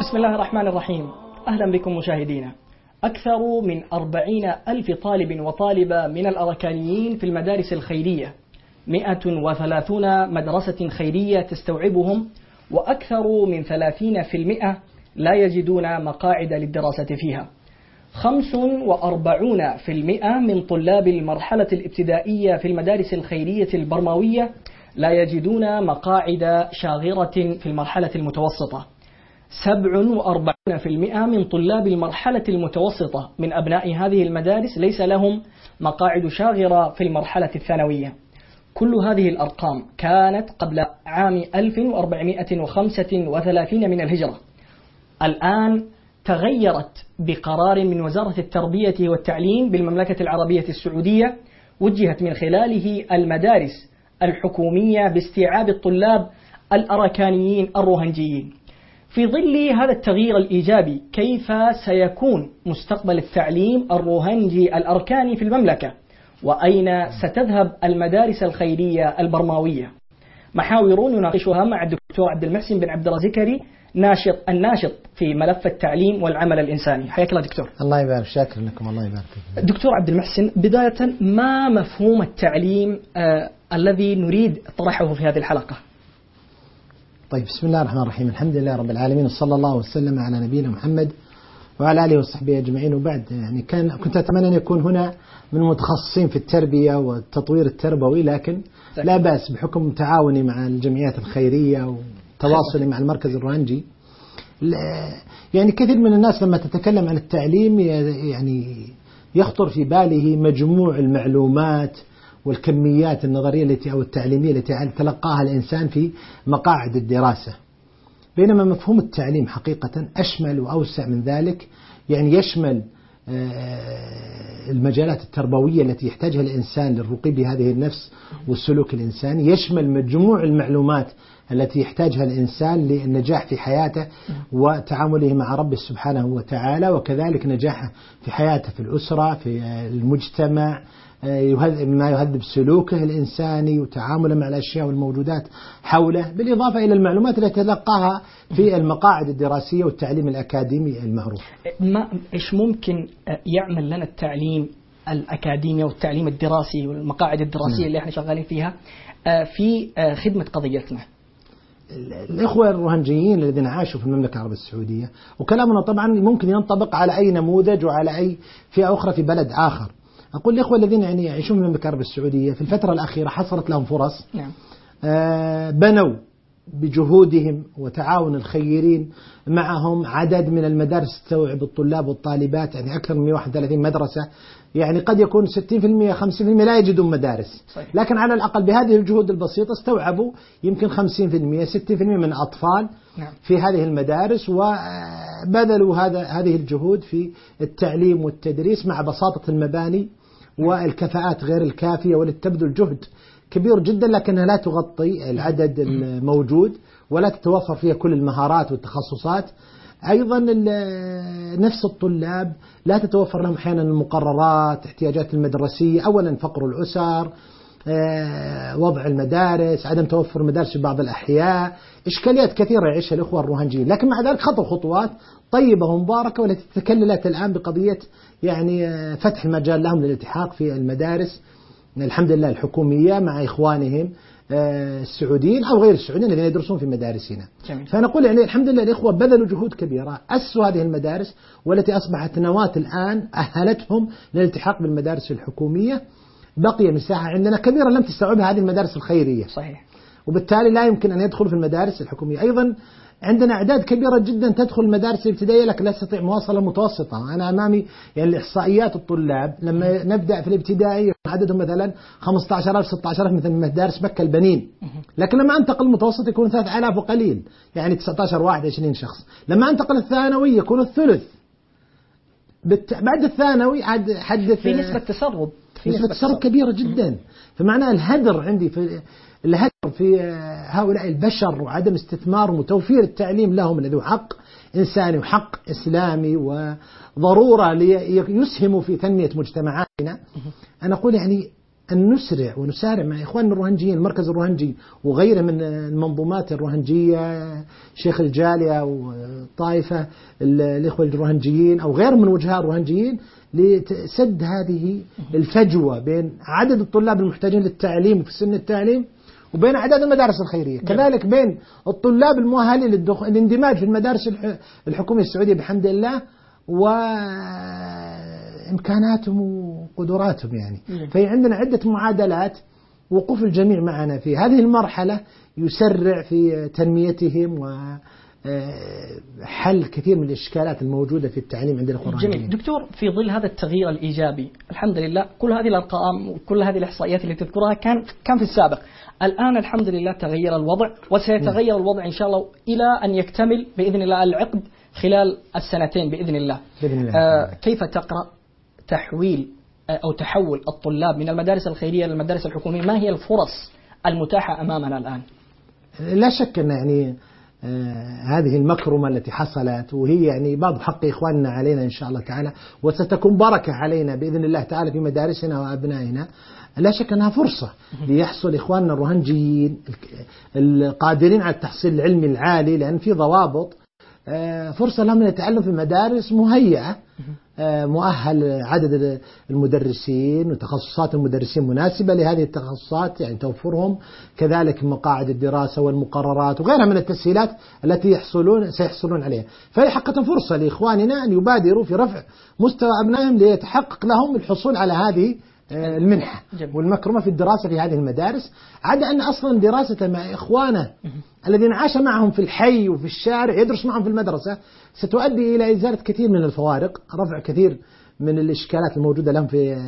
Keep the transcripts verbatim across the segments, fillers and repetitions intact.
بسم الله الرحمن الرحيم. أهلا بكم مشاهدينا. أكثر من أربعين ألف طالب وطالبة من الأركانيين في المدارس الخيرية، مئة وثلاثون مدرسة خيرية تستوعبهم، وأكثر من ثلاثين في المئة لا يجدون مقاعد للدراسة فيها. خمس وأربعون في المئة من طلاب المرحلة الابتدائية في المدارس الخيرية البرموية لا يجدون مقاعد شاغرة في المرحلة المتوسطة. سبع وأربعون في المئة من طلاب المرحلة المتوسطة من أبناء هذه المدارس ليس لهم مقاعد شاغرة في المرحلة الثانوية. كل هذه الأرقام كانت قبل عام ألف وأربعمئة وخمسة وثلاثين من الهجرة. الآن تغيرت بقرار من وزارة التربية والتعليم بالمملكة العربية السعودية، وجهت من خلاله المدارس الحكومية باستيعاب الطلاب الأركانيين الروهنجيين. في ظل هذا التغيير الإيجابي، كيف سيكون مستقبل التعليم الروهنجي الأركاني في المملكة؟ وأين ستذهب المدارس الخيرية البرماوية؟ محاور نناقشها مع الدكتور عبد المحسن بن عبد الرازكري، ناشط الناشط في ملف التعليم والعمل الإنساني. حياك الله دكتور. الله يبارك، شاكر لكم، الله يبارك. دكتور عبد المحسن، بداية ما مفهوم التعليم آه الذي نريد طرحه في هذه الحلقة؟ طيب، بسم الله الرحمن الرحيم. الحمد لله رب العالمين، وصلى الله وسلم على نبينا محمد وعلى آله وصحبه أجمعين. وبعد، يعني كان كنت أتمنى أن يكون هنا من متخصصين في التربية والتطوير التربوي، لكن لا بأس بحكم تعاوني مع الجمعيات الخيرية وتواصلي مع المركز الروهنجي. يعني كثير من الناس لما تتكلم عن التعليم يعني يخطر في باله مجموع المعلومات والكميات النظرية التي أو التعليمية التي تلقاها الإنسان في مقاعد الدراسة، بينما مفهوم التعليم حقيقة أشمل وأوسع من ذلك. يعني يشمل المجالات التربوية التي يحتاجها الإنسان للرقي بهذه النفس والسلوك الإنساني، يشمل مجموع المعلومات التي يحتاجها الإنسان للنجاح في حياته وتعامله مع ربه سبحانه وتعالى، وكذلك نجاحه في حياته في الأسرة، في المجتمع، ما يهذب سلوكه الإنساني وتعامله مع الأشياء والموجودات حوله، بالإضافة إلى المعلومات التي تلقاها في المقاعد الدراسية والتعليم الأكاديمي المعروف. ما إيش ممكن يعمل لنا التعليم الأكاديمي والتعليم الدراسي والمقاعد الدراسية م. اللي احنا شغالين فيها في خدمة قضيتنا؟ الإخوة الروهنجيين الذين عاشوا في المملكة العربية السعودية، وكلامنا طبعا ممكن ينطبق على أي نموذج وعلى أي فئة أخرى في بلد آخر. أقول الإخوة الذين يعني يعيشون في المملكة العربية السعودية في الفترة الأخيرة حصلت لهم فرص. نعم. آه بنوا بجهودهم وتعاون الخيرين معهم عدد من المدارس تستوعب الطلاب والطالبات، يعني أكثر من مئة وواحد وثلاثين مدرسة. يعني قد يكون ستين بالمئة خمسين بالمئة لا يجدون مدارس، صحيح. لكن على الأقل بهذه الجهود البسيطة استوعبوا يمكن خمسين بالمئة ستين بالمئة من الأطفال. نعم. في هذه المدارس، وبذلوا هذا هذه الجهود في التعليم والتدريس مع بساطة المباني والكفاءات غير الكافية، ولتبذل جهد كبير جدا لكنها لا تغطي العدد الموجود ولا تتوفر فيها كل المهارات والتخصصات. أيضا نفس الطلاب لا تتوفر لهم أحيانا المقررات، احتياجات المدرسية، أولا فقر الأسر، وضع المدارس، عدم توفر المدارس في بعض الأحياء، إشكاليات كثيرة يعيشها الأخوة الروهنجيين. لكن مع ذلك خطوا خطوات طيبة ومباركة، والتي تكللت الآن بقضية يعني فتح المجال لهم للالتحاق في المدارس الحمد لله الحكومية مع إخوانهم السعوديين أو غير السعوديين الذين يدرسون في مدارسنا. جميل. فنقول يعني الحمد لله الإخوة بذلوا جهود كبيرة، أسسوا هذه المدارس والتي أصبحت نواة الآن أهلتهم للالتحاق بالمدارس الحكومية. بقي مساحة عندنا كبيرة لم تستوعبها هذه المدارس الخيرية، صحيح، وبالتالي لا يمكن أن يدخل في المدارس الحكومية. أيضا عندنا أعداد كبيرة جدا تدخل المدارس الابتدائية لكن لا تستطيع مواصلة متوسطة. أنا أمامي يعني الإحصائيات الطلاب لما نبدأ في الابتدائي عددهم مثلا خمسة عشر ألف ستة عشر ألف مثل مدارس مكة البنين، لكن لما أنتقل المتوسط يكون ثلاثة آلاف وقليل، يعني تسعة عشر واحد وعشرين شخص. لما أنتقل الثانوي يكون الثلث. بعد الثانوي عاد حدث في نسبة تسرب، في نسبة تسرب كبيرة جدا. فمعنى الهدر عندي في الهدر في هؤلاء البشر وعدم استثمارهم وتوفير التعليم لهم الذي هو حق إنساني وحق إسلامي وضرورة ليسهموا في تنمية مجتمعاتنا. أنا أقول يعني أن نسرع ونسارع مع إخواننا الروهنجيين، المركز الروهنجي وغيره من المنظومات الروهنجية، شيخ الجالية وطائفة الإخوة الروهنجيين أو غير من وجهاء الروهنجيين، لسد هذه الفجوة بين عدد الطلاب المحتاجين للتعليم في سن التعليم وبين عدد المدارس الخيرية، كذلك بين الطلاب المؤهلين للاندماج في المدارس الحكومية السعودية بحمد الله وإمكاناتهم وقدراتهم يعني. فهي عندنا عدة معادلات، وقوف الجميع معنا في هذه المرحلة يسرع في تنميتهم وحل كثير من الإشكالات الموجودة في التعليم عند الإخوة الروهنجيين. جميل دكتور، في ظل هذا التغيير الإيجابي الحمد لله، كل هذه الأرقام وكل هذه الإحصائيات اللي تذكرها كان كان في السابق، الآن الحمد لله تغير الوضع وسيتغير م. الوضع إن شاء الله إلى أن يكتمل بإذن الله العقد خلال السنتين بإذن الله. بإذن الله. آه كيف تقرأ تحويل أو تحول الطلاب من المدارس الخيرية للمدارس الحكومية؟ ما هي الفرص المتاحة أمامنا الآن؟ لا شك أن يعني آه هذه المكرمة التي حصلت، وهي يعني بعض حق إخواننا علينا إن شاء الله تعالى، وستكون بركة علينا بإذن الله تعالى في مدارسنا وأبنائنا. لا شك أنها فرصة ليحصل إخواننا الروهنجيين القادرين على التحصيل العلمي العالي، لأن في ضوابط، فرصة لهم يتعلموا في مدارس مهيئة، مؤهل عدد المدرسين وتخصصات المدرسين مناسبة لهذه التخصصات، يعني توفرهم، كذلك مقاعد الدراسة والمقررات وغيرها من التسهيلات التي يحصلون سيحصلون عليها. فهي حقيقة فرصة لإخواننا أن يبادروا في رفع مستوى أبنائهم ليتحقق لهم الحصول على هذه المنحة والمكرمة في الدراسة في هذه المدارس، عدا أن أصلا دراسة مع إخوانه الذين عاش معهم في الحي وفي الشارع يدرس معهم في المدرسة ستؤدي إلى إزالة كثير من الفوارق، رفع كثير من الإشكالات الموجودة لهم في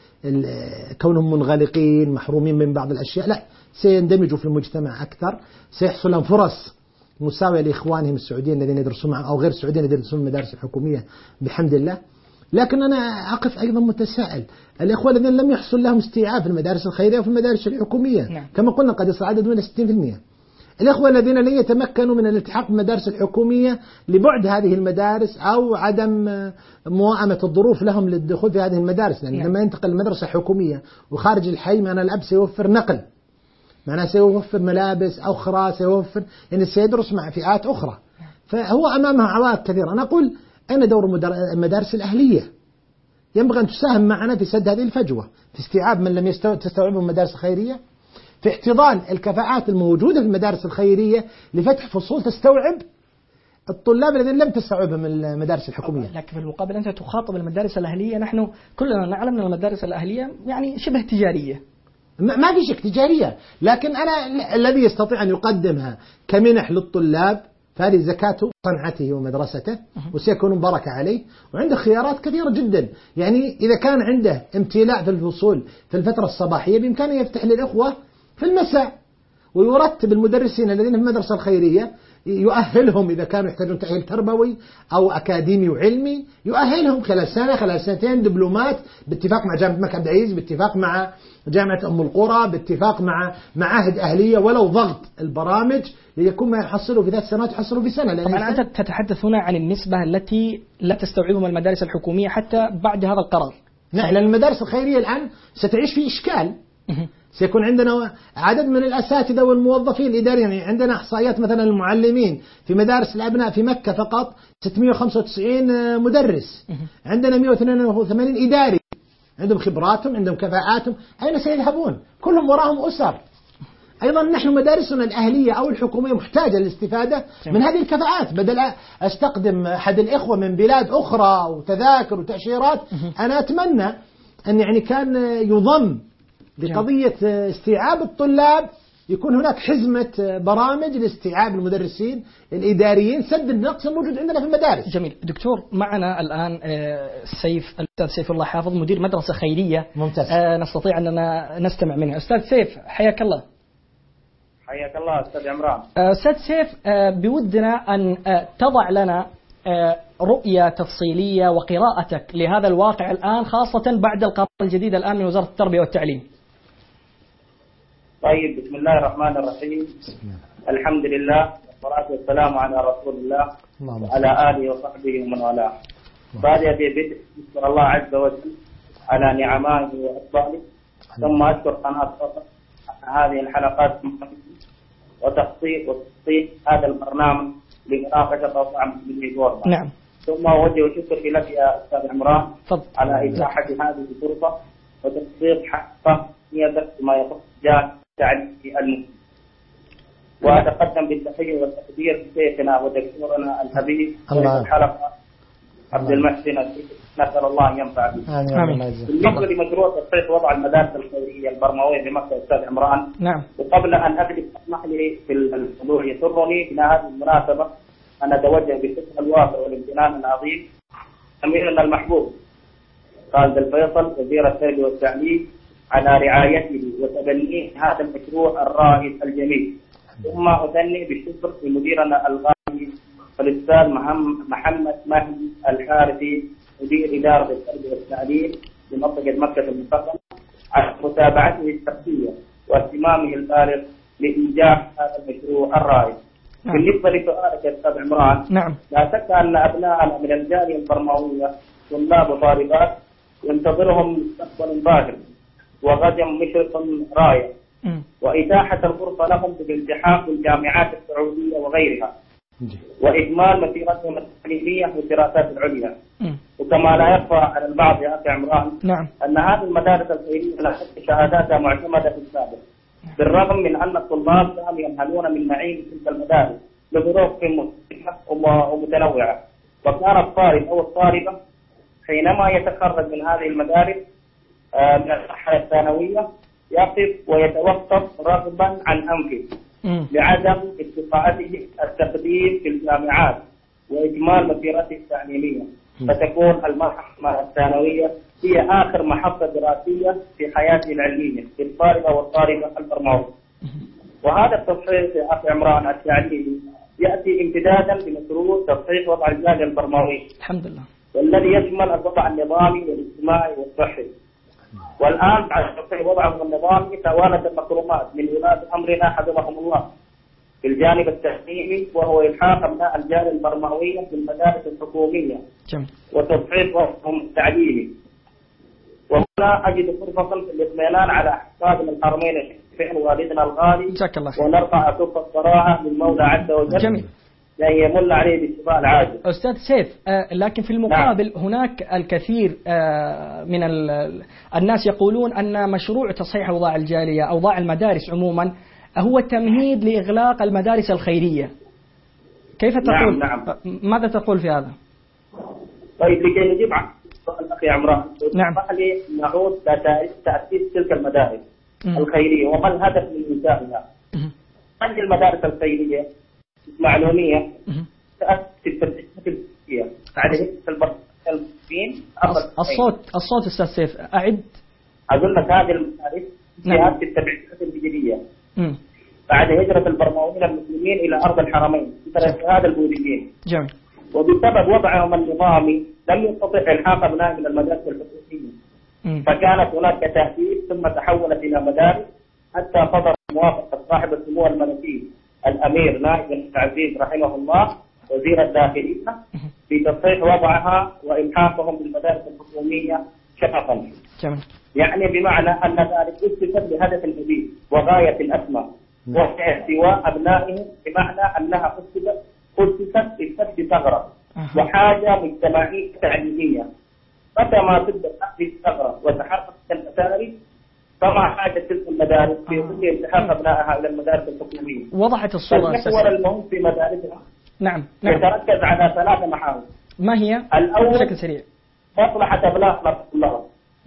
كونهم منغلقين محرومين من بعض الأشياء. لا، سيندمجوا في المجتمع أكثر، سيحصل لهم فرص مساوية لإخوانهم السعوديين الذين يدرسون معهم أو غير السعوديين الذين يدرسون في المدارس الحكومية بحمد الله. لكن أنا أقف أيضا متساءل، الإخوة الذين لم يحصل لهم استيعاب في المدارس الخيرية وفي المدارس الحكومية نعم. كما قلنا قد يصل عدد من ستين بالمئة، الإخوة الذين لن يتمكنوا من الالتحاق بالمدارس الحكومية لبعد هذه المدارس أو عدم موائمة الظروف لهم للدخول في هذه المدارس، لأن نعم. لما ينتقل المدرسة حكومية وخارج الحي معنى الأب سيوفر نقل، معنى سيوفر ملابس أخرى، سيوفر يعني سيدرس مع فئات أخرى، فهو أمامها عوائق كثيرة. أنا أقول أين دور المدارس الأهلية؟ ينبغي أن تساهم معنا في سد هذه الفجوة، في استيعاب من لم تستوعبه المدارس الخيرية، في احتضان الكفاءات الموجودة في المدارس الخيرية لفتح فصول تستوعب الطلاب الذين لم تستوعبهم من المدارس الحكومية. لكن في المقابل أنت تخاطب المدارس الأهلية، نحن كلنا نعلم أن المدارس الأهلية يعني شبه تجارية. ما في شك تجارية، لكن أنا الذي يستطيع أن يقدمها كمنح للطلاب فهذه زكاة صنعته ومدرسته وسيكون بركة عليه، وعنده خيارات كثيرة جدا. يعني إذا كان عنده امتلاء في الفصول في الفترة الصباحية بإمكانه يفتح للإخوة في المساء، ويرتب المدرسين الذين في المدرسة الخيرية يؤهلهم إذا كانوا يحتاجون تأهيل تربوي أو أكاديمي وعلمي، يؤهلهم خلال سنة خلال سنتين دبلومات باتفاق مع جامعة الملك عبد العزيز، باتفاق مع جامعة أم القرى، باتفاق مع معاهد أهلية، ولو ضغط البرامج ليكون ما يحصلوا في ثلاث سنوات يحصلوا في سنة. طبعا أنت تتحدث هنا عن النسبة التي لا تستوعبهم المدارس الحكومية حتى بعد هذا القرار. نعم، لأن المدارس الخيرية الآن ستعيش في إشكال، سيكون عندنا عدد من الأساتذة والموظفين الإداريين. يعني عندنا إحصائيات مثلا المعلمين في مدارس الأبناء في مكة فقط ستمئة وخمسة وتسعين مدرس، عندنا مئة واثنين وثمانين إداري، عندهم خبراتهم عندهم كفاءاتهم، أين سيذهبون؟ كلهم وراهم أسر. أيضا نحن مدارسنا الأهلية أو الحكومية محتاجة للاستفادة من هذه الكفاءات، بدل أستقدم أحد الإخوة من بلاد أخرى وتذاكر وتأشيرات. أنا أتمنى أن يعني كان يضم بقضية استيعاب الطلاب، يكون هناك حزمة برامج لاستيعاب المدرسين الإداريين، سد النقص الموجود عندنا في المدارس. جميل دكتور، معنا الآن سيف الأستاذ سيف الله حافظ مدير مدرسة خيرية. ممتاز. نستطيع أننا نستمع منه. أستاذ سيف حياك الله. حياك الله أستاذ عمران. أستاذ سيف، بودنا أن تضع لنا رؤية تفصيلية وقراءتك لهذا الواقع الآن، خاصة بعد القرار الجديد الآن من وزارة التربية والتعليم. طيب، بسم الله الرحمن الرحيم. الحمد لله والصلاة والسلام على رسول الله وعلى آله وصحبه ومن والاه. بعد بدء نشكر الله عز وجل على نعمائه وأفضاله، ثم أشكر قناة هذه الحلقات وتخطيط وتخطيط هذا البرنامج لمناقشة أوضاع المسلمين في أوروبا. نعم. ثم أوجه شكري لك يا أستاذ عمران فضل. على إتاحة هذه الفرصة وتحقيق حقه نيتك ما يخص جانب تعليم المسلمين. وأتقدم بالتحية والتقدير لشيخنا ودكتورنا الحبيب في الحلقة عبد المحسن، نسأل الله أن ينفع به. آمين. بالنسبة لمشروع تصحيح وضع المدارس الخيرية البرموية بمكة أستاذ عمران. نعم. وقبل أن أبدأ اسمح لي في الموضوع، يسرني من هذه المناسبة أن أتوجه بالشكر الوافر والامتنان العظيم أميرنا المحبوب خالد الفيصل وزير التربية والتعليم على رعايته وتبنيه هذا المشروع الرائد الجميل. ثم أثني بالشكر لمديرنا الغالي الأستاذ محمد مهدي الحارثي مدير إدارة التربية والتعليم بمنطقة مكة المكرمة على متابعته الشخصية واهتمامه البالغ لإنجاح هذا المشروع الرائد. نعم. بالنسبة لسؤالك يا أستاذ عمران، نعم. لا شك أن أبناءنا من الجالية البرموية طلاب وطالبات ينتظرهم مستقبل باهر وغد مشرق رائع، وإتاحة الفرصة لهم بالالتحاق بالجامعات السعودية وغيرها وإكمال مسيرتهم التعليمية والدراسات العليا. وكما لا يخفى على البعض يا أخي عمران، نعم. أن هذه المدارس الخيرية لا شك شهاداتها معتمدة في السابق، بالرغم من أن الطلاب كانوا ينهلون من نعيم تلك المدارس لظروف مختلفة ومتنوعة. وكان الطالب أو الطالبة حينما يتخرج من هذه المدارس من المرحلة الثانوية يقف ويتوقف رغبا عن أنفه لعدم استطاعته التقديم في الجامعات وإكمال مسيرته التعليمية، فتكون المرحلة الثانوية هي آخر محطة دراسية في حياته العلمية للطالبة والطالبة البرموية. وهذا التصحيح يا أخي عمران التعليمي يأتي امتدادا لمشروع تصحيح وضع الجالية البرموية الحمد لله، والذي يشمل الوضع النظامي والاجتماعي والصحي. والآن بعد تصحيح وضعهم النظامي توالت المكرمات من ولاة أمرنا حفظهم الله في الجانب التعليمي، وهو إلحاق أبناء الجالية البرموية في المدارس الحكومية جميل. وتصحيح وضعهم التعليمي. وهنا أجد فرصة للاطمئنان على أحفادنا الحرمين الشريفين والدنا الغالي، جزاك الله خير. ونرفع كف الصراحة للمولى عز وجل جميل. لأن يمل عليه بالشفاء العاجل. أستاذ سيف، آه لكن في المقابل نعم. هناك الكثير آه من الناس يقولون أن مشروع تصحيح أوضاع الجالية أو أوضاع المدارس عموما هو تمهيد لإغلاق المدارس الخيرية. كيف تقول؟ نعم نعم. ماذا تقول في هذا؟ طيب لكي نجيب عن السؤال أخي عمران، نعم. لي نعود لتأسيس تلك المدارس م. الخيرية وما الهدف من إنشائها. هذه المدارس الخيرية معلومية تأسس التربية بعد البرمجين. الصوت الصوت أستاذ سيف أعد. أقول لك هذه المدارس تأسس التربية الهجرية بعد هجرة البرمويين المسلمين إلى أرض الحرمين في هذا البوذيين. جميل. وبسبب وضعهم النظامي لم يستطع إلحاق أبناء من المدارس الحكومية، فكانت هناك تهديد ثم تحولت إلى مدارس حتى صدر موافقة صاحب السمو الملكي الأمير نائب بن عزيز رحمه الله وزير الداخلية في تصحيح وضعها وإلحاقهم بالمدارس الحكومية شفقا. جميل. يعني بمعنى أن ذلك أسست لهدف النبيل وغاية الأسمى وهي احتواء أبنائهم، بمعنى أنها أسست أسست لسد ثغرة وحاجة مجتمعية تعليمية. متى ما تبدأ هذه الثغرة وتحقق المساري فما حاجة تلك المدارس في كل التحاق أبنائها إلى المدارس الحكومية. وضحت الصورة. المحور المهم في مدارسها نعم نعم يتركز على ثلاث محاور. ما هي؟ الأول بشكل سريع مصلحة أبناء الطلاب،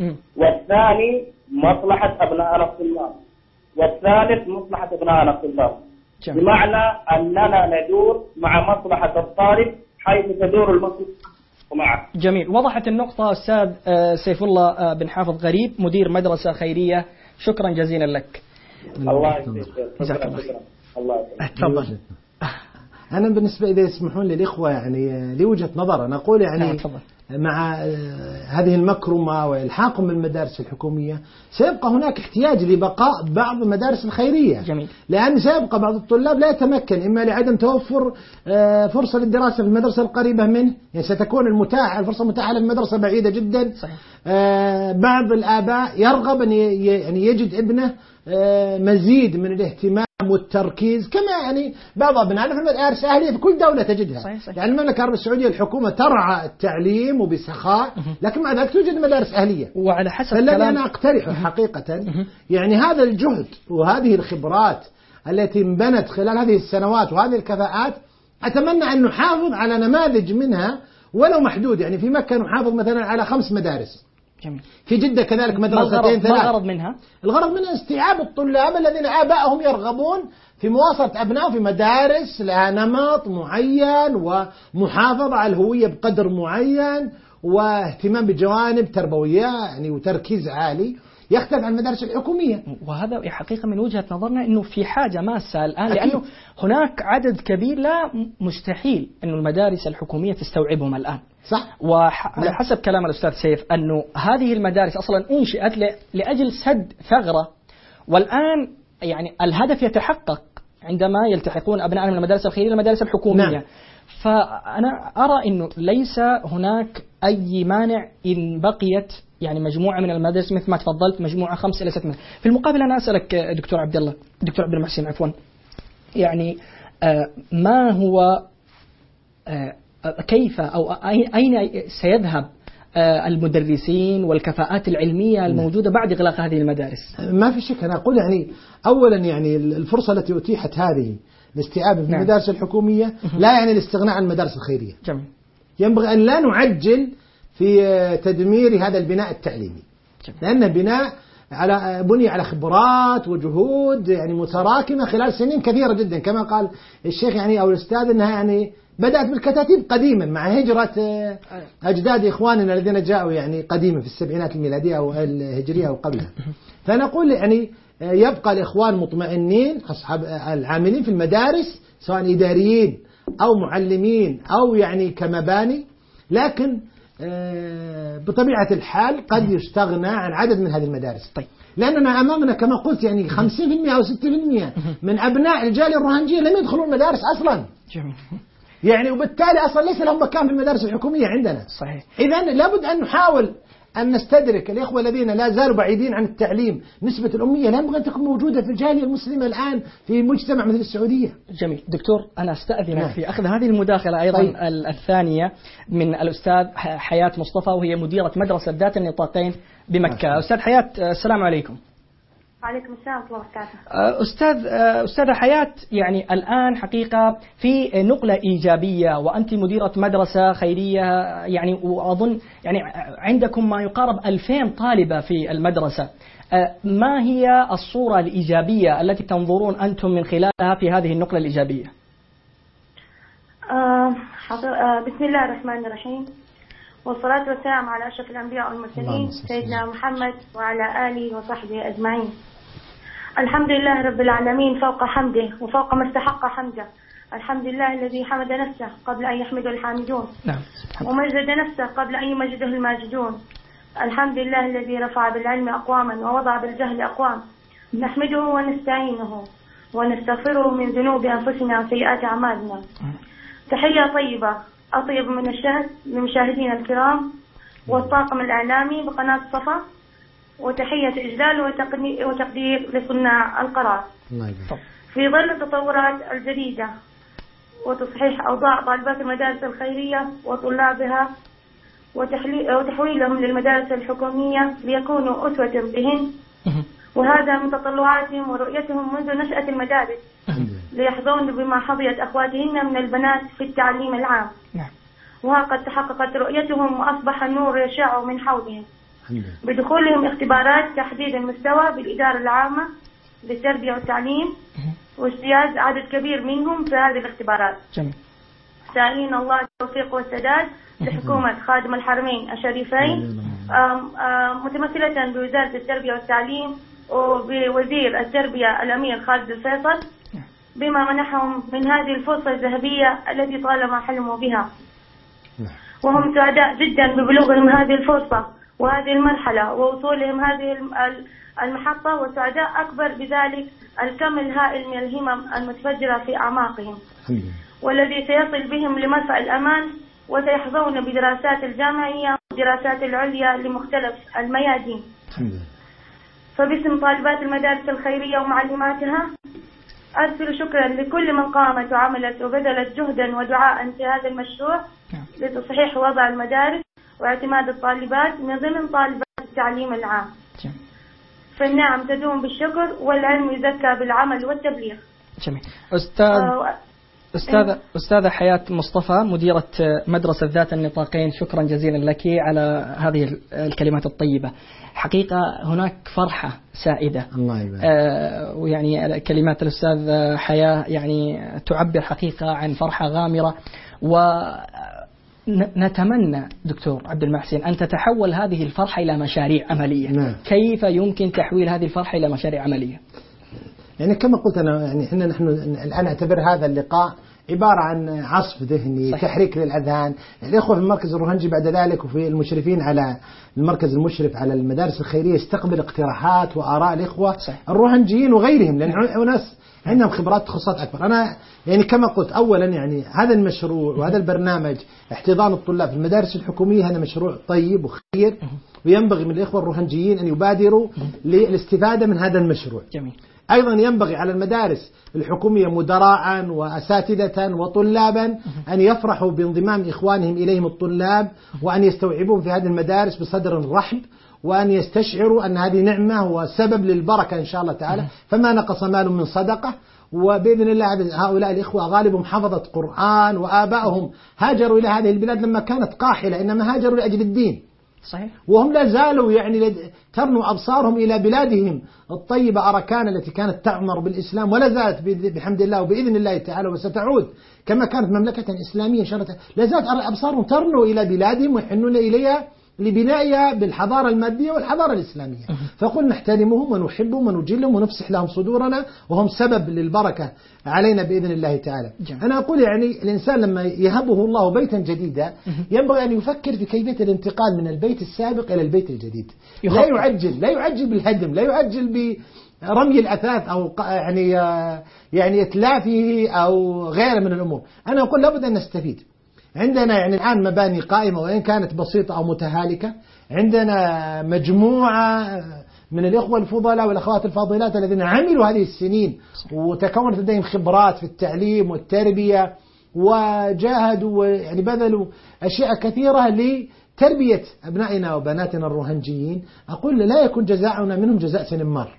والثاني مصلحة أبناء الطلاب، والثالث مصلحة أبناء الطلاب. جميل. بمعنى أننا ندور مع مصلحة الطالب حيث تدور المصلحة معه. جميل. وضحت النقطة أستاذ سيف الله بن حافظ غريب مدير مدرسة خيرية، شكرا جزيلا لك. الله يسعدك. الله تفضل. أنا بالنسبة إذا يسمحون لي الإخوة يعني لي وجهة نظر، أنا أقول يعني مع هذه المكرمة وإلحاقهم بالمدارس الحكومية سيبقى هناك احتياج لبقاء بعض المدارس الخيرية. جميل. لأن سيبقى بعض الطلاب لا يتمكن إما لعدم توفر فرصة للدراسة في المدرسة القريبة منه، يعني ستكون المتاحة الفرصة متاحة للمدرسة بعيدة جدا. صحيح. بعض الآباء يرغب أن يعني يجد ابنه مزيد من الاهتمام والتركيز، كما يعني بعض أبنائنا في المدارس الأهلية في كل دولة تجدها. صحيح صحيح. يعني المملكة العربية السعودية الحكومة ترعى التعليم وبسخاء، لكن مع ذلك توجد مدارس أهلية. وعلى حسب فالذي كلام أنا أقترحه حقيقة يعني هذا الجهد وهذه الخبرات التي انبنت خلال هذه السنوات وهذه الكفاءات، أتمنى أن نحافظ على نماذج منها ولو محدود. يعني في مكة نحافظ مثلا على خمس مدارس. جميل. في جدة كذلك مدرستين ثلاث. ما الغرض منها؟ الغرض منها استيعاب الطلاب الذين آبائهم يرغبون في مواصلة أبنائهم في مدارس لها نمط معين ومحافظة على الهوية بقدر معين واهتمام بجوانب تربوية يعني وتركيز عالي يختلف عن المدارس الحكومية. وهذا حقيقة من وجهة نظرنا أنه في حاجة ماسة الآن، لأنه هناك عدد كبير لا مستحيل أنه المدارس الحكومية تستوعبهم الآن. صح. وعلى حسب كلام الأستاذ سيف أنه هذه المدارس أصلا أنشئت لأجل سد ثغرة، والآن يعني الهدف يتحقق عندما يلتحقون أبنائنا من المدارس الخيرية إلى المدارس الحكومية. نعم. فأنا أرى أنه ليس هناك أي مانع إن بقيت يعني مجموعة من المدارس مثل ما تفضلت، مجموعة خمس إلى ست مدارس. في المقابل أنا أسألك دكتور عبد الله دكتور عبد المحسن عفوا، يعني آه ما هو آه كيف أو أين سيذهب آه المدرسين والكفاءات العلمية الموجودة بعد إغلاق هذه المدارس؟ ما في شك. أنا أقول يعني أولا يعني الفرصة التي أتيحت هذه لاستيعاب في المدارس الحكومية لا يعني الاستغناء عن المدارس الخيرية. جميل. ينبغي أن لا نعجل في تدمير هذا البناء التعليمي، لأنه بناء على بني على خبرات وجهود يعني متراكمة خلال سنين كثيرة جدا، كما قال الشيخ يعني أو الأستاذ أنها يعني بدأت بالكتاتيب قديما مع هجرة أجداد إخواننا الذين جاءوا يعني قديما في السبعينات الميلادية أو الهجرية أو قبلها. فنقول يعني يبقى الإخوان مطمئنين أصحاب العاملين في المدارس سواء إداريين أو معلمين أو يعني كمباني، لكن بطبيعة الحال قد يستغنى عن عدد من هذه المدارس. طيب. لأننا أمامنا كما قلت يعني خمسين بالمئة أو ستين بالمئة من أبناء الجالية الروهنجية لم يدخلون المدارس أصلا. جميل. يعني وبالتالي أصلا ليس لهم مكان في المدارس الحكومية عندنا. صحيح. إذن لابد أن نحاول أن نستدرك الإخوة الذين لا زالوا بعيدين عن التعليم. نسبة الأمية لا ينبغي أن تكون موجودة في الجالية المسلمة الآن في مجتمع مثل السعودية. جميل. دكتور أنا أستأذنك في أخذ هذه المداخلة أيضا. طيب. الثانية من الأستاذ حياة مصطفى وهي مديرة مدرسة ذات النطاقين بمكة. أستاذ حياة السلام عليكم. وعليكم السلام ورحمة الله وبركاته. أستاذ أستاذة حياة، يعني الآن حقيقة في نقلة إيجابية وأنت مديرة مدرسة خيرية، يعني وأظن يعني عندكم ما يقارب ألفين طالبة في المدرسة. ما هي الصورة الإيجابية التي تنظرون أنتم من خلالها في هذه النقلة الإيجابية؟ آه آه بسم الله الرحمن الرحيم، والصلاة والسلام على أشرف الأنبياء والمرسلين سيدنا محمد وعلى آله وصحبه أجمعين. الحمد لله رب العالمين فوق حمده وفوق ما استحق حمده. الحمد لله الذي حمد نفسه قبل أن يحمده الحامدون. نعم. ومجد نفسه قبل أن يمجده الماجدون. الحمد لله الذي رفع بالعلم أقواما ووضع بالجهل أقوام. نحمده ونستعينه ونستغفره من ذنوب أنفسنا وسيئات أعمالنا. تحية طيبة أطيب من الشهد لمشاهدينا الكرام والطاقم الإعلامي بقناة صفا، وتحية إجلال وتقدير لصناع القرار. في ظل التطورات الجديدة وتصحيح أوضاع طالبات المدارس الخيرية وطلابها وتحويلهم للمدارس الحكومية ليكونوا أسوة بهن، وهذا من تطلعاتهم ورؤيتهم منذ نشأة المدارس ليحظون بما حظيت أخواتهن من البنات في التعليم العام. وها قد تحققت رؤيتهم وأصبح النور يشع من حولهم بدخولهم اختبارات تحديد المستوى بالإدارة العامة للتربية والتعليم واجتياز عدد كبير منهم في هذه الاختبارات. جميل. سائلين الله التوفيق والسداد لحكومة خادم الحرمين الشريفين متمثلة بوزارة التربية والتعليم وبوزير التربية الأمير خالد الفيصل بما منحهم من هذه الفرصة الذهبية التي طالما حلموا بها. وهم سعداء جدا ببلوغهم هذه الفرصة وهذه المرحلة ووصولهم هذه المحطة، وسعداء أكبر بذلك الكم الهائل من الهمم المتفجرة في أعماقهم والذي سيصل بهم لمرفأ الأمان، وسيحظون بدراسات الجامعية والدراسات العليا لمختلف الميادين. فباسم طالبات المدارس الخيرية ومعلماتها أرسل شكرا لكل من قامت وعملت وبذلت جهدا ودعاء في هذا المشروع لتصحيح وضع المدارس واعتماد الطالبات من ضمن طالبات التعليم العام. فالنعم تدوم بالشكر والعلم يزكى بالعمل والتبليغ. جميل. أستاذ أستاذة أستاذة حياة مصطفى مديرة مدرسة ذات النطاقين، شكرا جزيلا لك على هذه الكلمات الطيبة. حقيقة هناك فرحة سائدة. الله يبارك. آه ويعني كلمات الأستاذ حياة يعني تعبر حقيقة عن فرحة غامرة، ونتمنى دكتور عبد المحسن أن تتحول هذه الفرحة إلى مشاريع عملية. نعم. كيف يمكن تحويل هذه الفرحة إلى مشاريع عملية؟ يعني كما قلت أنا يعني إحنا نحن الآن نعتبر هذا اللقاء عبارة عن عصف ذهني، صحيح. تحريك للأذهان. الإخوة في المركز الروهنجي بعد ذلك وفي المشرفين على المركز المشرف على المدارس الخيرية يستقبل اقتراحات وآراء الإخوة، صحيح. الروهنجيين وغيرهم، لأن ناس عندهم خبرات تخصصات أكبر. أنا يعني كما قلت أولا يعني هذا المشروع وهذا البرنامج احتضان الطلاب في المدارس الحكومية هذا مشروع طيب وخير، وينبغي من الإخوة الروهنجيين أن يبادروا للاستفادة من هذا المشروع. جميل. أيضا ينبغي على المدارس الحكومية مدراء وأساتذة وطلابا أن يفرحوا بانضمام إخوانهم إليهم الطلاب، وأن يستوعبوهم في هذه المدارس بصدر رحب، وأن يستشعروا أن هذه نعمة وسبب للبركة إن شاء الله تعالى. فما نقص مال من صدقة، وبإذن الله هؤلاء الإخوة غالبهم حفظة قرآن، وآبائهم هاجروا إلى هذه البلاد لما كانت قاحلة، إنما هاجروا لأجل الدين، صحيح. وهم لا زالوا يعني ترنوا أبصارهم إلى بلادهم الطيبة أركان التي كانت تعمر بالإسلام ولا زالت بحمد الله وبإذن الله تعالى، وستعود كما كانت مملكة إسلامية إن شاء الله. لا زالت أبصارهم ترنوا إلى بلادهم ويحنون إليها لبنائها بالحضارة المادية والحضارة الإسلامية. فقل نحترمهم ونحبهم ونجلهم ونفسح لهم صدورنا، وهم سبب للبركة علينا بإذن الله تعالى. جميل. أنا أقول يعني الإنسان لما يهبه الله بيتا جديدا ينبغي أن يفكر في كيفية الانتقال من البيت السابق إلى البيت الجديد. لا يعجل لا يعجل بالهدم، لا يعجل برمي الأثاث أو يعني يعني إتلافه أو غيره من الأمور. أنا أقول لابد أن نستفيد. عندنا يعني الآن مباني قائمة وإن كانت بسيطة أو متهالكة، عندنا مجموعة من الإخوة الفضلاء والأخوات الفاضلات الذين عملوا هذه السنين وتكونت لديهم خبرات في التعليم والتربية، وجاهدوا يعني بذلوا أشياء كثيرة لتربية أبنائنا وبناتنا الروهنجيين. أقول لا يكون جزاؤنا منهم جزاء سنمار.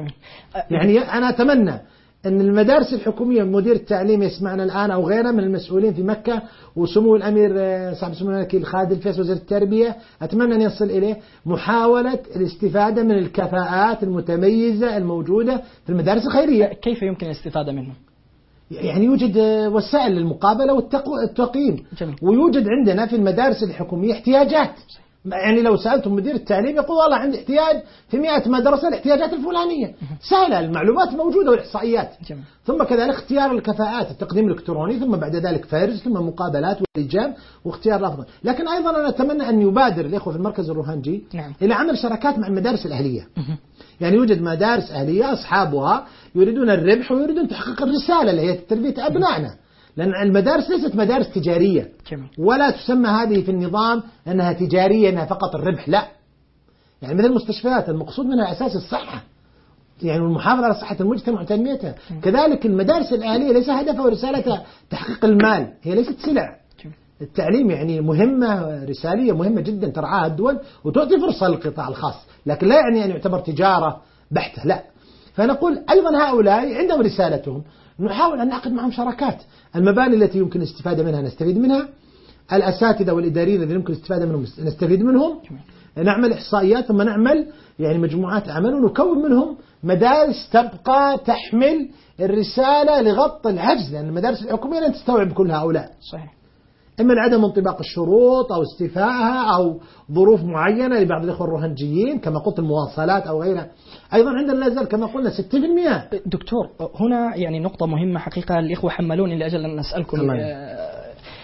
يعني أنا أتمنى أن المدارس الحكومية مدير التعليم يسمعنا الآن أو غيره من المسؤولين في مكة، وسمو الأمير صاحب سمو الملكي الخالد الفيصل وزير التربية، أتمنى أن يصل إليه محاولة الاستفادة من الكفاءات المتميزة الموجودة في المدارس الخيرية. كيف يمكن الاستفادة منهم؟ يعني يوجد وسائل للمقابلة والتقييم، ويوجد عندنا في المدارس الحكومية احتياجات. يعني لو سألتم مدير التعليم يقول والله عندي احتياج في مئة مدرسة الاحتياجات الفلانية، سهلة، المعلومات موجودة والإحصائيات. جميل. ثم كذلك اختيار الكفاءات، التقديم الإلكتروني، ثم بعد ذلك فرز، ثم مقابلات ولجان واختيار الأفضل. لكن أيضا أنا أتمنى أن يبادر الإخوة في المركز الروهنجي نعم. إلى عمل شراكات مع المدارس الأهلية. يعني يوجد مدارس أهلية أصحابها يريدون الربح ويريدون تحقيق الرسالة اللي هي تربية أبنائنا، لأن المدارس ليست مدارس تجارية. جميل. ولا تسمى هذه في النظام أنها تجارية أنها فقط الربح، لا. يعني مثل المستشفيات المقصود منها أساس الصحة، يعني المحافظة على صحة المجتمع وتنميتها. كذلك المدارس الأهلية ليس هدفها ورسالتها تحقيق المال، هي ليست سلع. التعليم يعني مهمة رسالية مهمة جدا ترعاها الدول وتعطي فرصة للقطاع الخاص، لكن لا يعني أن يعتبر تجارة بحتة، لا. فنقول أيضا هؤلاء عندهم رسالتهم، نحاول أن نعقد معهم شراكات. المباني التي يمكن الاستفادة منها نستفيد منها، الأساتذة والإداريين الذين يمكن الاستفادة منهم نستفيد منهم، نعمل إحصائيات ثم نعمل يعني مجموعات عمل ونكون منهم مدارس تبقى تحمل الرسالة لغط العجز، لأن المدارس الحكومية لن تستوعب كل هؤلاء. صحيح. إما لعدم انطباق الشروط أو استيفائها أو ظروف معينة لبعض الإخوة الروهنجيين كما قلت المواصلات أو غيرها. أيضا عندنا لا زال كما قلنا ستين بالمئة. دكتور هنا يعني نقطة مهمة حقيقة الإخوة حملوني لأجل أن أسألكم.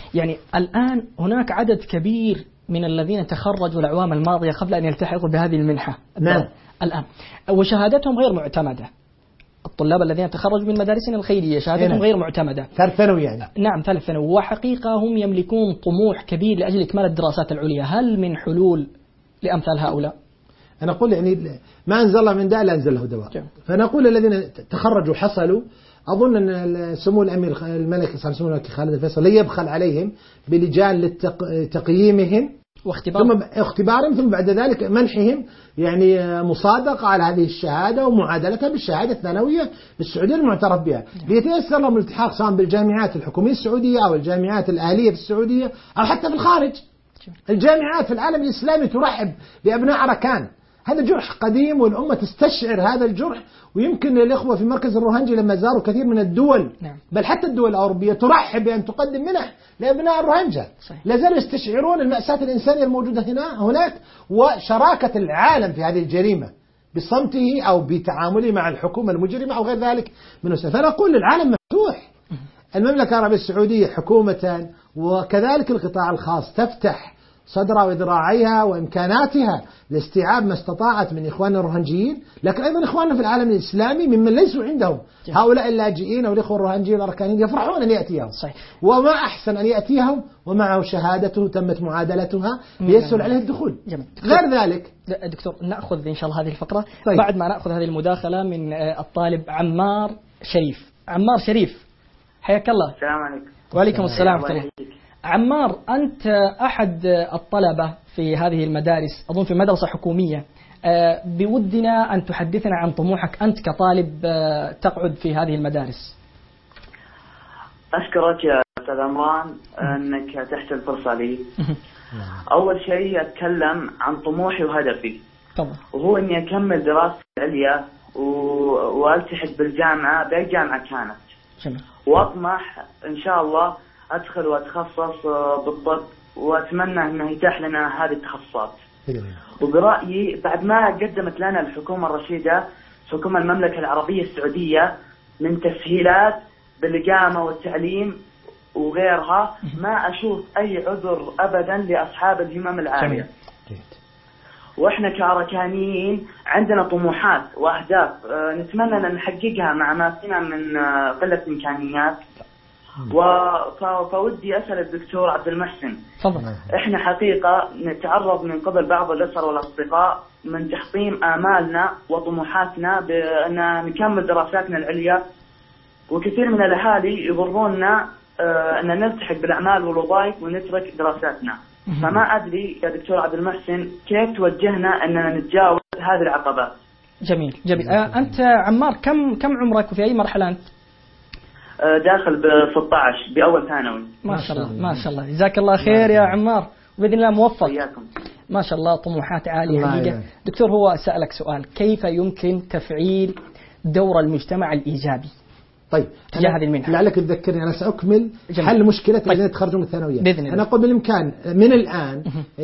يعني الآن هناك عدد كبير من الذين تخرجوا الأعوام الماضية قبل أن يلتحقوا بهذه المنحة. نعم. الآن وشهادتهم غير معتمدة. الطلاب الذين تخرجوا من مدارسنا الخيرية شهادتهم نعم. غير معتمدة. ثالث ثانوي يعني. نعم ثالث ثانوي، وحقيقة هم يملكون طموح كبير لأجل إكمال الدراسات العليا. هل من حلول لأمثال هؤلاء؟ أنا أقول يعني ما أنزل الله من داء لا أنزل له دواء. فأنا أقول الذين تخرجوا حصلوا، أظن أن سمو الأمير الملك صلى الله عليه وسلم خالد الفيصل لا يبخل عليهم بلجان لتقييمهم واختبار. ثم اختبارهم ثم بعد ذلك منحهم يعني مصادقة على هذه الشهادة ومعادلتها بالشهادة الثانوية السعودية المعترف بها ليتيسر لهم الالتحاق سواء بالجامعات الحكومية السعودية أو الجامعات الأهلية في السعودية أو حتى في الخارج. الجامعات في العالم الإسلامي ترحب بأبناء أركان. هذا جرح قديم والأمة تستشعر هذا الجرح، ويمكن الإخوة في مركز الروهنجي لما زاروا كثير من الدول نعم. بل حتى الدول الأوروبية ترحب بأن تقدم منح لأبناء الروهنجة. لا زالوا يستشعرون المأساة الإنسانية الموجودة هنا هناك وشراكة العالم في هذه الجريمة بصمته أو بتعامله مع الحكومة المجرمة أو غير ذلك من السنة. فأنا أقول العالم مفتوح. المملكة العربية السعودية حكومة وكذلك القطاع الخاص تفتح صدرها وذراعيها وإمكاناتها لاستيعاب ما استطاعت من إخواننا الروهنجيين، لكن أيضا إخواننا في العالم الإسلامي ممن ليسوا عندهم هؤلاء اللاجئين أو الإخوة الروهنجيين الأركانيين يفرحون أن يأتيهم. صحيح. وما أحسن أن يأتيهم ومعه شهادته تمت معادلتها ليسهل عليه الدخول. جميل. غير ذلك دكتور نأخذ إن شاء الله هذه الفقرة. طيب. بعد ما نأخذ هذه المداخلة من الطالب عمار شريف. عمار شريف حياك الله. السلام عليكم. وعليكم السلام ورحمة الله. عمار أنت أحد الطلبة في هذه المدارس أظن في مدرسة حكومية، بودنا أن تحدثنا عن طموحك أنت كطالب تقعد في هذه المدارس. أشكرك يا أستاذ عمران أنك تحت الفرصة لي. أول شيء أتكلم عن طموحي وهدفي طبعا. وهو أني أكمل دراستي العليا وألتحق بالجامعة بأي جامعة كانت. جميل. وأطمح إن شاء الله أدخل وأتخصص بالطب وأتمنى أنه يتاح لنا هذه التخصصات. وبرأيي بعد ما قدمت لنا الحكومة الرشيدة حكومة المملكة العربية السعودية من تسهيلات بالإقامة والتعليم وغيرها، ما أشوف أي عذر أبدا لأصحاب الهمم العالية. وإحنا كأركانيين عندنا طموحات وأهداف نتمنى أن نحققها مع ما فينا من قلة إمكانيات. وفودي أسأل الدكتور عبد المحسن. طبعا. إحنا حقيقة نتعرض من قبل بعض الأسر والأصدقاء من تحطيم آمالنا وطموحاتنا بأن نكمل دراساتنا العليا، وكثير من الأهالي يضروننا أن نلتحق بالأعمال والوظائف ونترك دراساتنا. فما أدري يا دكتور عبد المحسن كيف توجهنا أننا نتجاوز هذه العقبات. جميل جميل. آه أنت عمار كم كم عمرك وفي أي مرحلة أنت؟ داخل ب ستة عشر بأول ثانوي. ما شاء الله ما شاء الله جزاك الله خير يا عمار وبإذن الله موفق. إياكم. ما شاء الله طموحات عالية حقيقة. دكتور هو سألك سؤال كيف يمكن تفعيل دور المجتمع الإيجابي؟ طيب تجاه هذه المنحة. لعلك تذكرني أنا سأكمل جميل. حل مشكلة طيب. الذين يتخرجون من الثانوية. أنا أقول بالإمكان من الآن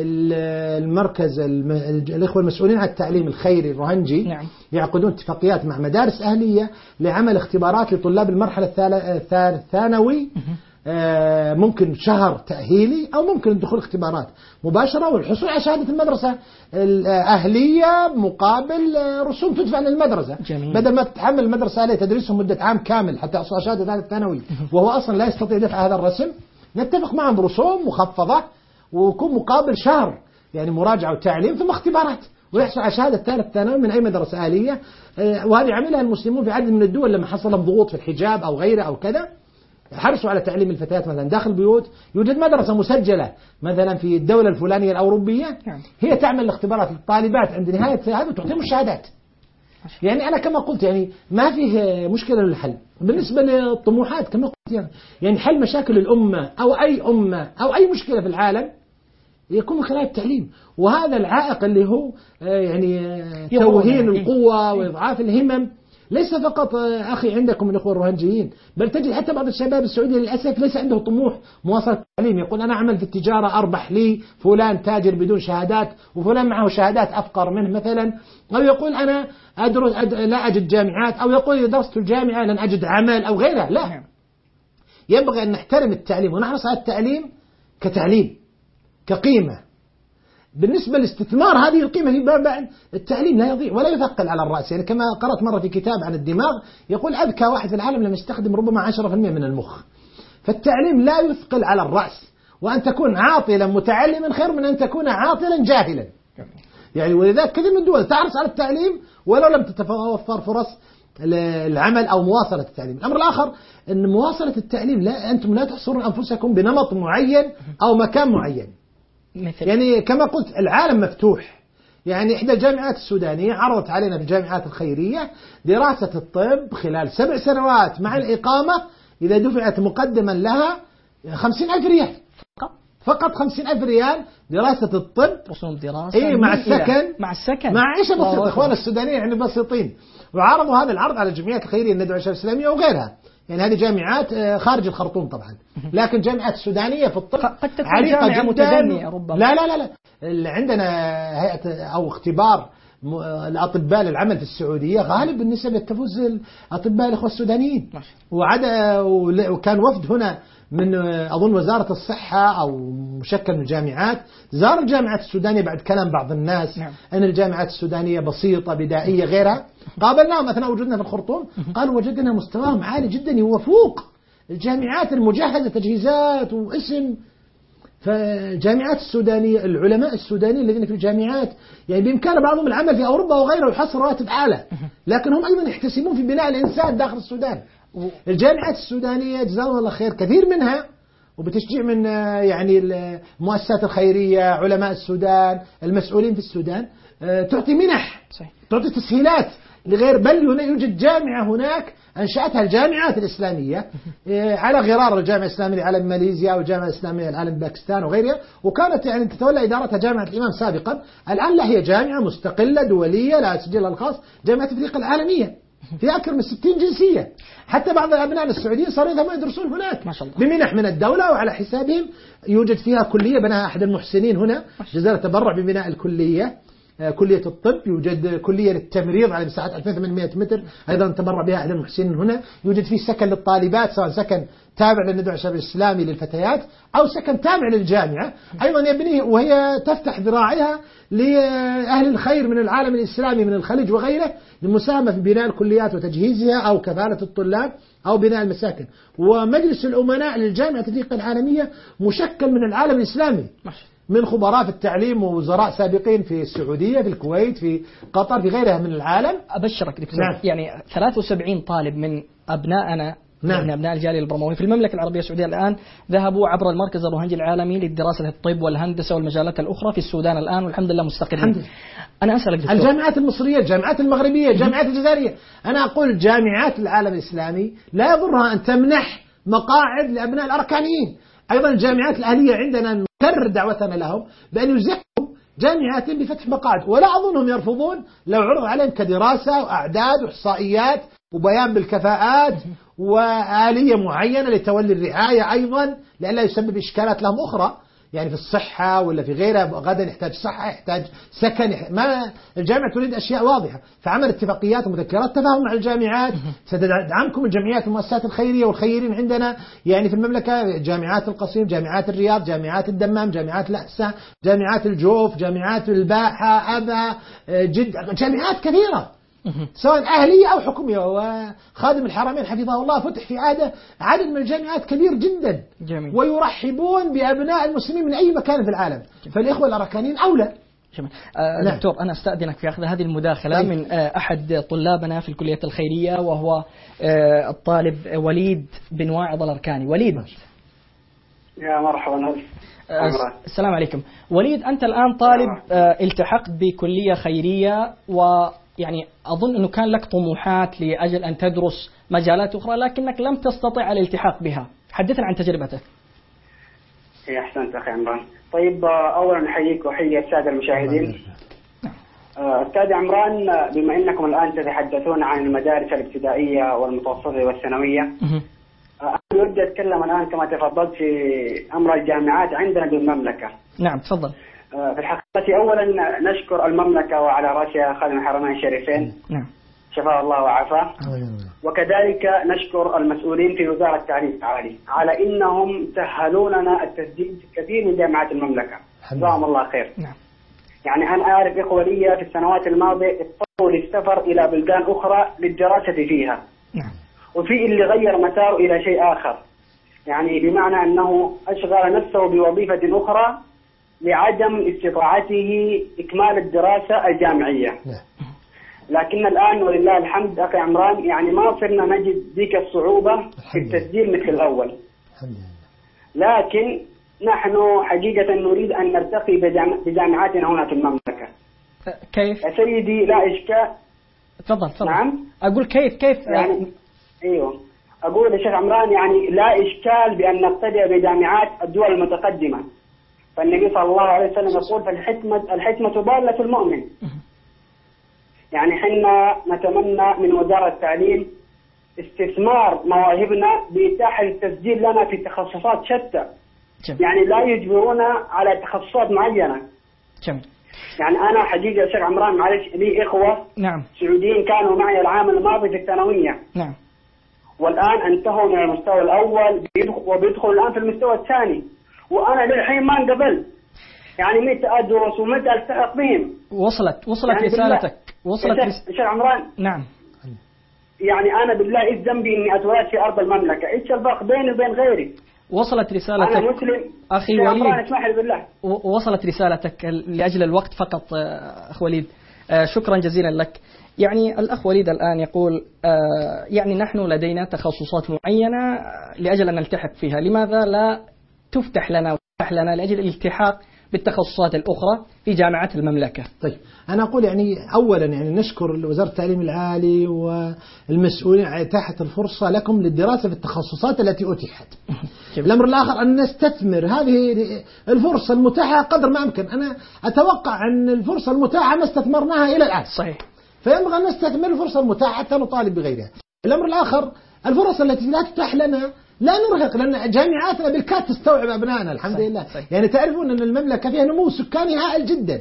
المركز الإخوة المسؤولين عن التعليم الخيري الروهنجي نعم. يعقدون اتفاقيات مع مدارس أهلية لعمل اختبارات لطلاب المرحلة الثانوي، ممكن شهر تأهيلي أو ممكن الدخول اختبارات مباشرة والحصول على شهادة المدرسة الأهلية مقابل رسوم تدفع للمدرسة. جميل. بدل ما تتحمل المدرسة عليه تدريسهم مدة عام كامل حتى يحصل على شهادة الثانوي وهو أصلا لا يستطيع دفع هذا الرسم، نتفق معهم برسوم مخفضة ويكون مقابل شهر يعني مراجعة وتعليم ثم اختبارات ويحصل على شهادة ثالث ثانوي من أي مدرسة أهلية. وهذه عملها المسلمون في عدد من الدول لما حصل لهم ضغوط في الحجاب أو غيره أو كذا، حرصوا على تعليم الفتيات مثلا داخل البيوت. يوجد مدرسة مسجلة مثلا في الدولة الفلانية الأوروبية هي تعمل الاختبارات للطالبات عند نهاية هذا وتعطيهم الشهادات. يعني أنا كما قلت يعني ما فيه مشكلة للحل. بالنسبة للطموحات كما قلت يعني, يعني حل مشاكل الأمة أو أي أمة أو أي مشكلة في العالم يكون من خلال التعليم، وهذا العائق اللي هو يعني توهين القوة وإضعاف الهمم ليس فقط أخي عندكم الأخوة الروهنجيين، بل تجد حتى بعض الشباب السعودي للأسف ليس عنده طموح مواصلة التعليم. يقول أنا أعمل في التجارة أربح لي، فلان تاجر بدون شهادات وفلان معه شهادات أفقر منه مثلا، أو يقول أنا أدرس أد... لا أجد جامعات، أو يقول إذا درست الجامعة لن أجد عمل أو غيره. لا، ينبغي أن نحترم التعليم ونحرص على التعليم كتعليم كقيمة. بالنسبة للاستثمار هذه القيمة في باب التعليم لا يضيع ولا يثقل على الرأس. يعني كما قرأت مرة في كتاب عن الدماغ يقول أذكى واحد في العالم لم يستخدم ربما عشرة بالمئة من المخ. فالتعليم لا يثقل على الرأس، وأن تكون عاطلا متعلما خير من أن تكون عاطلا جاهلا. يعني ولذلك كثير من الدول تحرص على التعليم ولو لم تتوفر فرص العمل أو مواصلة التعليم. الأمر الآخر أن مواصلة التعليم لا أنتم لا تحصرون أنفسكم بنمط معين أو مكان معين. مثل. يعني كما قلت العالم مفتوح. يعني إحدى الجامعات السودانية عرضت علينا في الجامعات الخيرية دراسة الطب خلال سبع سنوات مع الإقامة إذا دفعت مقدما لها خمسين ألف ريال فقط. خمسين ألف ريال دراسة الطب، رسوم دراسة إيه مع السكن مع السكن مع عيشة بسيطة. إخوان السودانيين يعني بسيطين. وعرضوا هذا العرض على الجمعيات الخيرية الندوة الشباب الإسلامية وغيرها. يعني هذه جامعات خارج الخرطوم طبعا، لكن جامعات السودانية في الطب قد تكون عريقة جامعة متدنية ربما. لا لا لا لا عندنا هيئة أو اختبار الأطباء للعمل في السعودية غالب النسب تفوز الأطباء الأخوة السودانيين. وعد وكان وفد هنا من أظن وزارة الصحة أو مشكل من الجامعات زار الجامعات السودانية بعد كلام بعض الناس نعم. أن الجامعات السودانية بسيطة بدائية غيرها. قابلناهم أثناء وجودنا في الخرطوم قالوا وجدنا مستواهم عالي جدا يوفوق الجامعات المجهزة تجهيزات واسم. فالجامعات السودانية العلماء السودانيين الذين في الجامعات يعني بإمكان بعضهم العمل في أوروبا وغيره ويحصل رواتب أعلى، لكن هم أيضا يحتسبون في بناء الإنسان داخل السودان. الجامعات السودانية جزاهم الله خير كثير منها وبتشجيع من يعني المؤسسات الخيرية علماء السودان المسؤولين في السودان تعطي منح تعطي تسهيلات لغير، بل هنا يوجد جامعة هناك أنشأتها الجامعات الإسلامية على غرار الجامعة الإسلامية العالم ماليزيا والجامعة الإسلامية العالم باكستان وغيرها، وكانت يعني تتولى إدارتها جامعة الإمام سابقا. الآن لا هي جامعة مستقلة دولية لها سجلها الخاص، جامعة أفريقيا العالمية في أكثر من ستين جنسية. حتى بعض الأبناء السعوديين صاروا يذهبون يدرسون هناك ما شاء الله بمنح من الدولة وعلى حسابهم. يوجد فيها كلية بناها أحد المحسنين هنا جزيرة تبرع ببناء الكلية كلية الطب. يوجد كلية للتمريض على مساحة ألفين وثمانمئة متر أيضا تبرع بها أحد المحسنين هنا. يوجد فيه سكن للطالبات سواء سكن تابع للندوة الشباب الإسلامي للفتيات أو سكن تابع للجامعة أيضا يبنيه، وهي تفتح ذراعها لأهل الخير من العالم الإسلامي من الخليج وغيره للمساهمة في بناء الكليات وتجهيزها أو كفالة الطلاب أو بناء المساكن. ومجلس الأمناء للجامعة أفريقيا العالمية مشكل من العالم الإسلامي من خبراء في التعليم ووزراء سابقين في السعودية في الكويت في قطر في غيرها من العالم. أبشرك دكتور نعم. يعني ثلاثة وسبعين طالب من أبنائنا نعم. من أبناء الجالية البرموية في المملكة العربية السعودية الآن ذهبوا عبر المركز الروهنجي العالمي للدراسة الطب والهندسة والمجالات الأخرى في السودان الآن والحمد لله مستقرين. أنا أسألك دكتور الجامعات المصرية الجامعات المغربية الجامعات الجزائرية، أنا أقول جامعات العالم الإسلامي لا يضرها أن تمنح مقاعد لأبناء الأركانيين. أيضا الجامعات الأهلية عندنا نكرر دعوتنا لهم بأن يزكوا جامعات بفتح مقاعد، ولا أظنهم يرفضون لو عرض عليهم كدراسة وأعداد وإحصائيات وبيان بالكفاءات وآلية معينة لتولي الرعاية أيضا لئلا يسبب إشكالات لهم أخرى يعني في الصحة ولا في غيرها. غدا يحتاج صحة يحتاج سكن يحتاج ما الجامعة تريد أشياء واضحة. فعمل اتفاقيات ومذكرات تفاهم مع الجامعات ستدعمكم الجمعيات والمؤسسات الخيرية والخيرين عندنا يعني في المملكة جامعات القصيم جامعات الرياض جامعات الدمام جامعات الأحساء جامعات الجوف جامعات الباحة أبا جد جامعات كثيرة سواء أهلية أو حكومية. وخادم الحرمين حفظه الله فتح في عادة عدد من الجامعات كبير جدا جميل. ويرحبون بأبناء المسلمين من أي مكان في العالم جميل. فالإخوة الأركانيين أولى. جميل. آه دكتور أنا أستأذنك في أخذ هذه المداخلة طيب. من آه أحد طلابنا في الكلية الخيرية وهو آه الطالب وليد بن واعظ الأركاني. وليد يا مرحبا. آه السلام عليكم. وليد أنت الآن طالب آه التحقت بكلية خيرية و يعني أظن أنه كان لك طموحات لأجل أن تدرس مجالات أخرى لكنك لم تستطع الالتحاق بها. حدثنا عن تجربتك. يا أحسنت أخي عمران. طيب أولا نحييك وحيي السادة المشاهدين. أستاذ عمران بما أنكم الآن تتحدثون عن المدارس الابتدائية والمتوسطة والثانوية أنا أود أتكلم الآن كما تفضلت في أمر الجامعات عندنا بالمملكة. نعم تفضل. في الحقيقة أولا نشكر المملكة وعلى رأسها خادم الحرمين الشريفين نعم شفاه الله وعافاه. وكذلك نشكر المسؤولين في وزارة التعليم العالي على إنهم سهلوا لنا التسجيل في كثير من جامعات المملكة، جزاهم الله خير. نعم. يعني أنا أعرف إخوة لي في السنوات الماضية اضطروا للسفر إلى بلدان أخرى للدراسة فيها. نعم. وفي اللي غير مساره إلى شيء آخر، يعني بمعنى أنه أشغل نفسه بوظيفة أخرى لعدم استطاعته إكمال الدراسة الجامعية. نعم. لكن الآن ولله الحمد أخي عمران يعني ما صرنا نجد ذيك الصعوبة في التسجيل مثل الأول. الحمد لله. لكن نحن حقيقة نريد أن نرتقي بجامعاتنا هنا في المملكة. كيف؟ يا سيدي لا إشكال. تفضل تفضل. نعم. أقول كيف كيف يعني أيوه أقول يا شيخ عمران يعني لا إشكال بأن نقتدي بجامعات الدول المتقدمة، فالنبي صلى الله عليه وسلم يقول فالحكمة الحكمة ضالة المؤمن. يعني حنا نتمنى من وزارة التعليم استثمار مواهبنا بإتاحة التسجيل لنا في تخصصات شتى. جميل. يعني لا يجبرونا على تخصصات معينة. جميل. يعني أنا حقيقة يا شيخ عمران معلش لي إخوة نعم سعوديين كانوا معي العام الماضي في الثانوية. نعم. والآن انتهوا من المستوى الأول وبيدخلوا الآن في المستوى الثاني، وأنا للحين ما انقبلت. يعني متى أدرس ومتى ألتحق بهم. وصلت وصلت يعني رسالتك وصلت يا شيخ عمران. نعم. يعني أنا بالله إيش ذنبي إني أتولد في أرض المملكة؟ إيش الفرق بيني وبين غيري؟ وصلت رسالتك. أنا مسلم أخي وليد. اسمح لي بالله. وصلت رسالتك لأجل الوقت فقط أخ وليد. شكرا جزيلا لك. يعني الأخ وليد الآن يقول يعني نحن لدينا تخصصات معينة لأجل أن نلتحق فيها، لماذا لا تفتح لنا وتفتح لنا لأجل الالتحاق بالتخصصات الأخرى في جامعات المملكة؟ طيب أنا أقول يعني أولا يعني نشكر وزارة التعليم العالي والمسؤولين على إتاحة الفرصة لكم للدراسة في التخصصات التي أتيحت. الأمر الآخر أن نستثمر هذه الفرصة المتاحة قدر ما أمكن. أنا أتوقع أن الفرصة المتاحة ما استثمرناها إلى الآن. صحيح. فينبغي أن نستثمر الفرصة المتاحة حتى نطالب بغيرها. الأمر الآخر الفرص التي لا تتاح لنا لا نرهق، لأن جامعاتنا بالكاد تستوعب أبنائنا الحمد صحيح. لله صحيح. يعني تعرفون أن المملكة فيها نمو سكاني هائل جدا،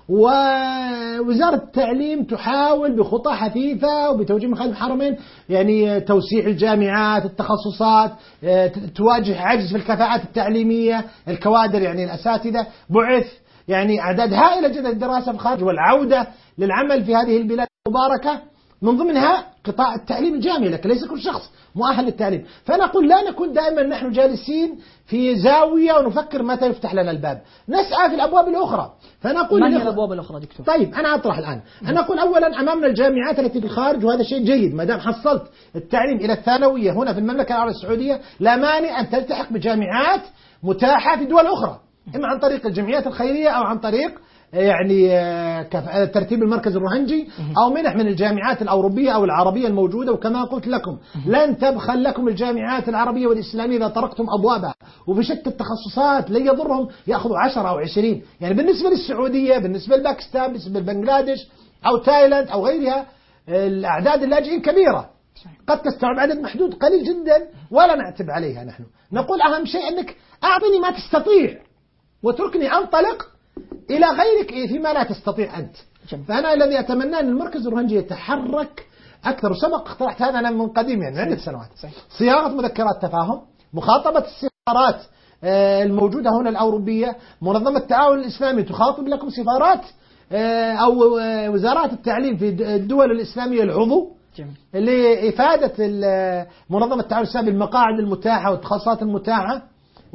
ووزارة التعليم تحاول بخطى حثيثة وبتوجيه من خادم الحرمين يعني توسيع الجامعات، التخصصات، تواجه عجز في الكفاءات التعليمية، الكوادر يعني الأساتذة، بعث يعني أعداد هائلة جدا للدراسة في الخارج والعودة للعمل في هذه البلاد المباركة، من ضمنها قطاع التعليم الجامعي، لكن ليس كل شخص مؤهل للتعليم. فأنا أقول لا نكون دائما نحن جالسين في زاوية ونفكر متى يفتح لنا الباب، نسعى في الأبواب الأخرى. فأنا أقول ما هي الأبواب الأخرى دكتور؟ طيب أنا أطرح الآن. أنا أقول أولا أمامنا الجامعات التي في الخارج، وهذا شيء جيد ما دام حصلت التعليم إلى الثانوية هنا في المملكة العربية السعودية، لا مانع أن تلتحق بجامعات متاحة في دول أخرى، إما عن طريق الجمعيات الخيرية أو عن طريق يعني ترتيب المركز الرهنجي أو منح من الجامعات الأوروبية أو العربية الموجودة. وكما قلت لكم لن تبخل لكم الجامعات العربية والإسلامية إذا طرقتم أبوابها، وفي شتى التخصصات لن يضرهم يأخذوا عشرة أو عشرين. يعني بالنسبة للسعودية، بالنسبة لباكستان، بالنسبة لبنغلاديش أو تايلاند أو غيرها، الأعداد اللاجئين كبيرة، قد تستوعب عدد محدود قليل جدا ولا نعتب عليها. نحن نقول أهم شيء أنك أعطني ما تستطيع وتركني أنطلق إلى غيرك فيما لا تستطيع أنت. فأنا الذي أتمنى أن المركز الرهنجي يتحرك أكثر، وسبق اقترحت هذا أنا من قديم يعني عدة سنوات. صياغة مذكرات تفاهم، مخاطبة السفارات الموجودة هنا الأوروبية، منظمة التعاون الإسلامي تخاطب لكم سفارات أو وزارات التعليم في الدول الإسلامية العضو لإفادة منظمة التعاون الإسلامي المقاعد المتاحة والتخصصات المتاحة،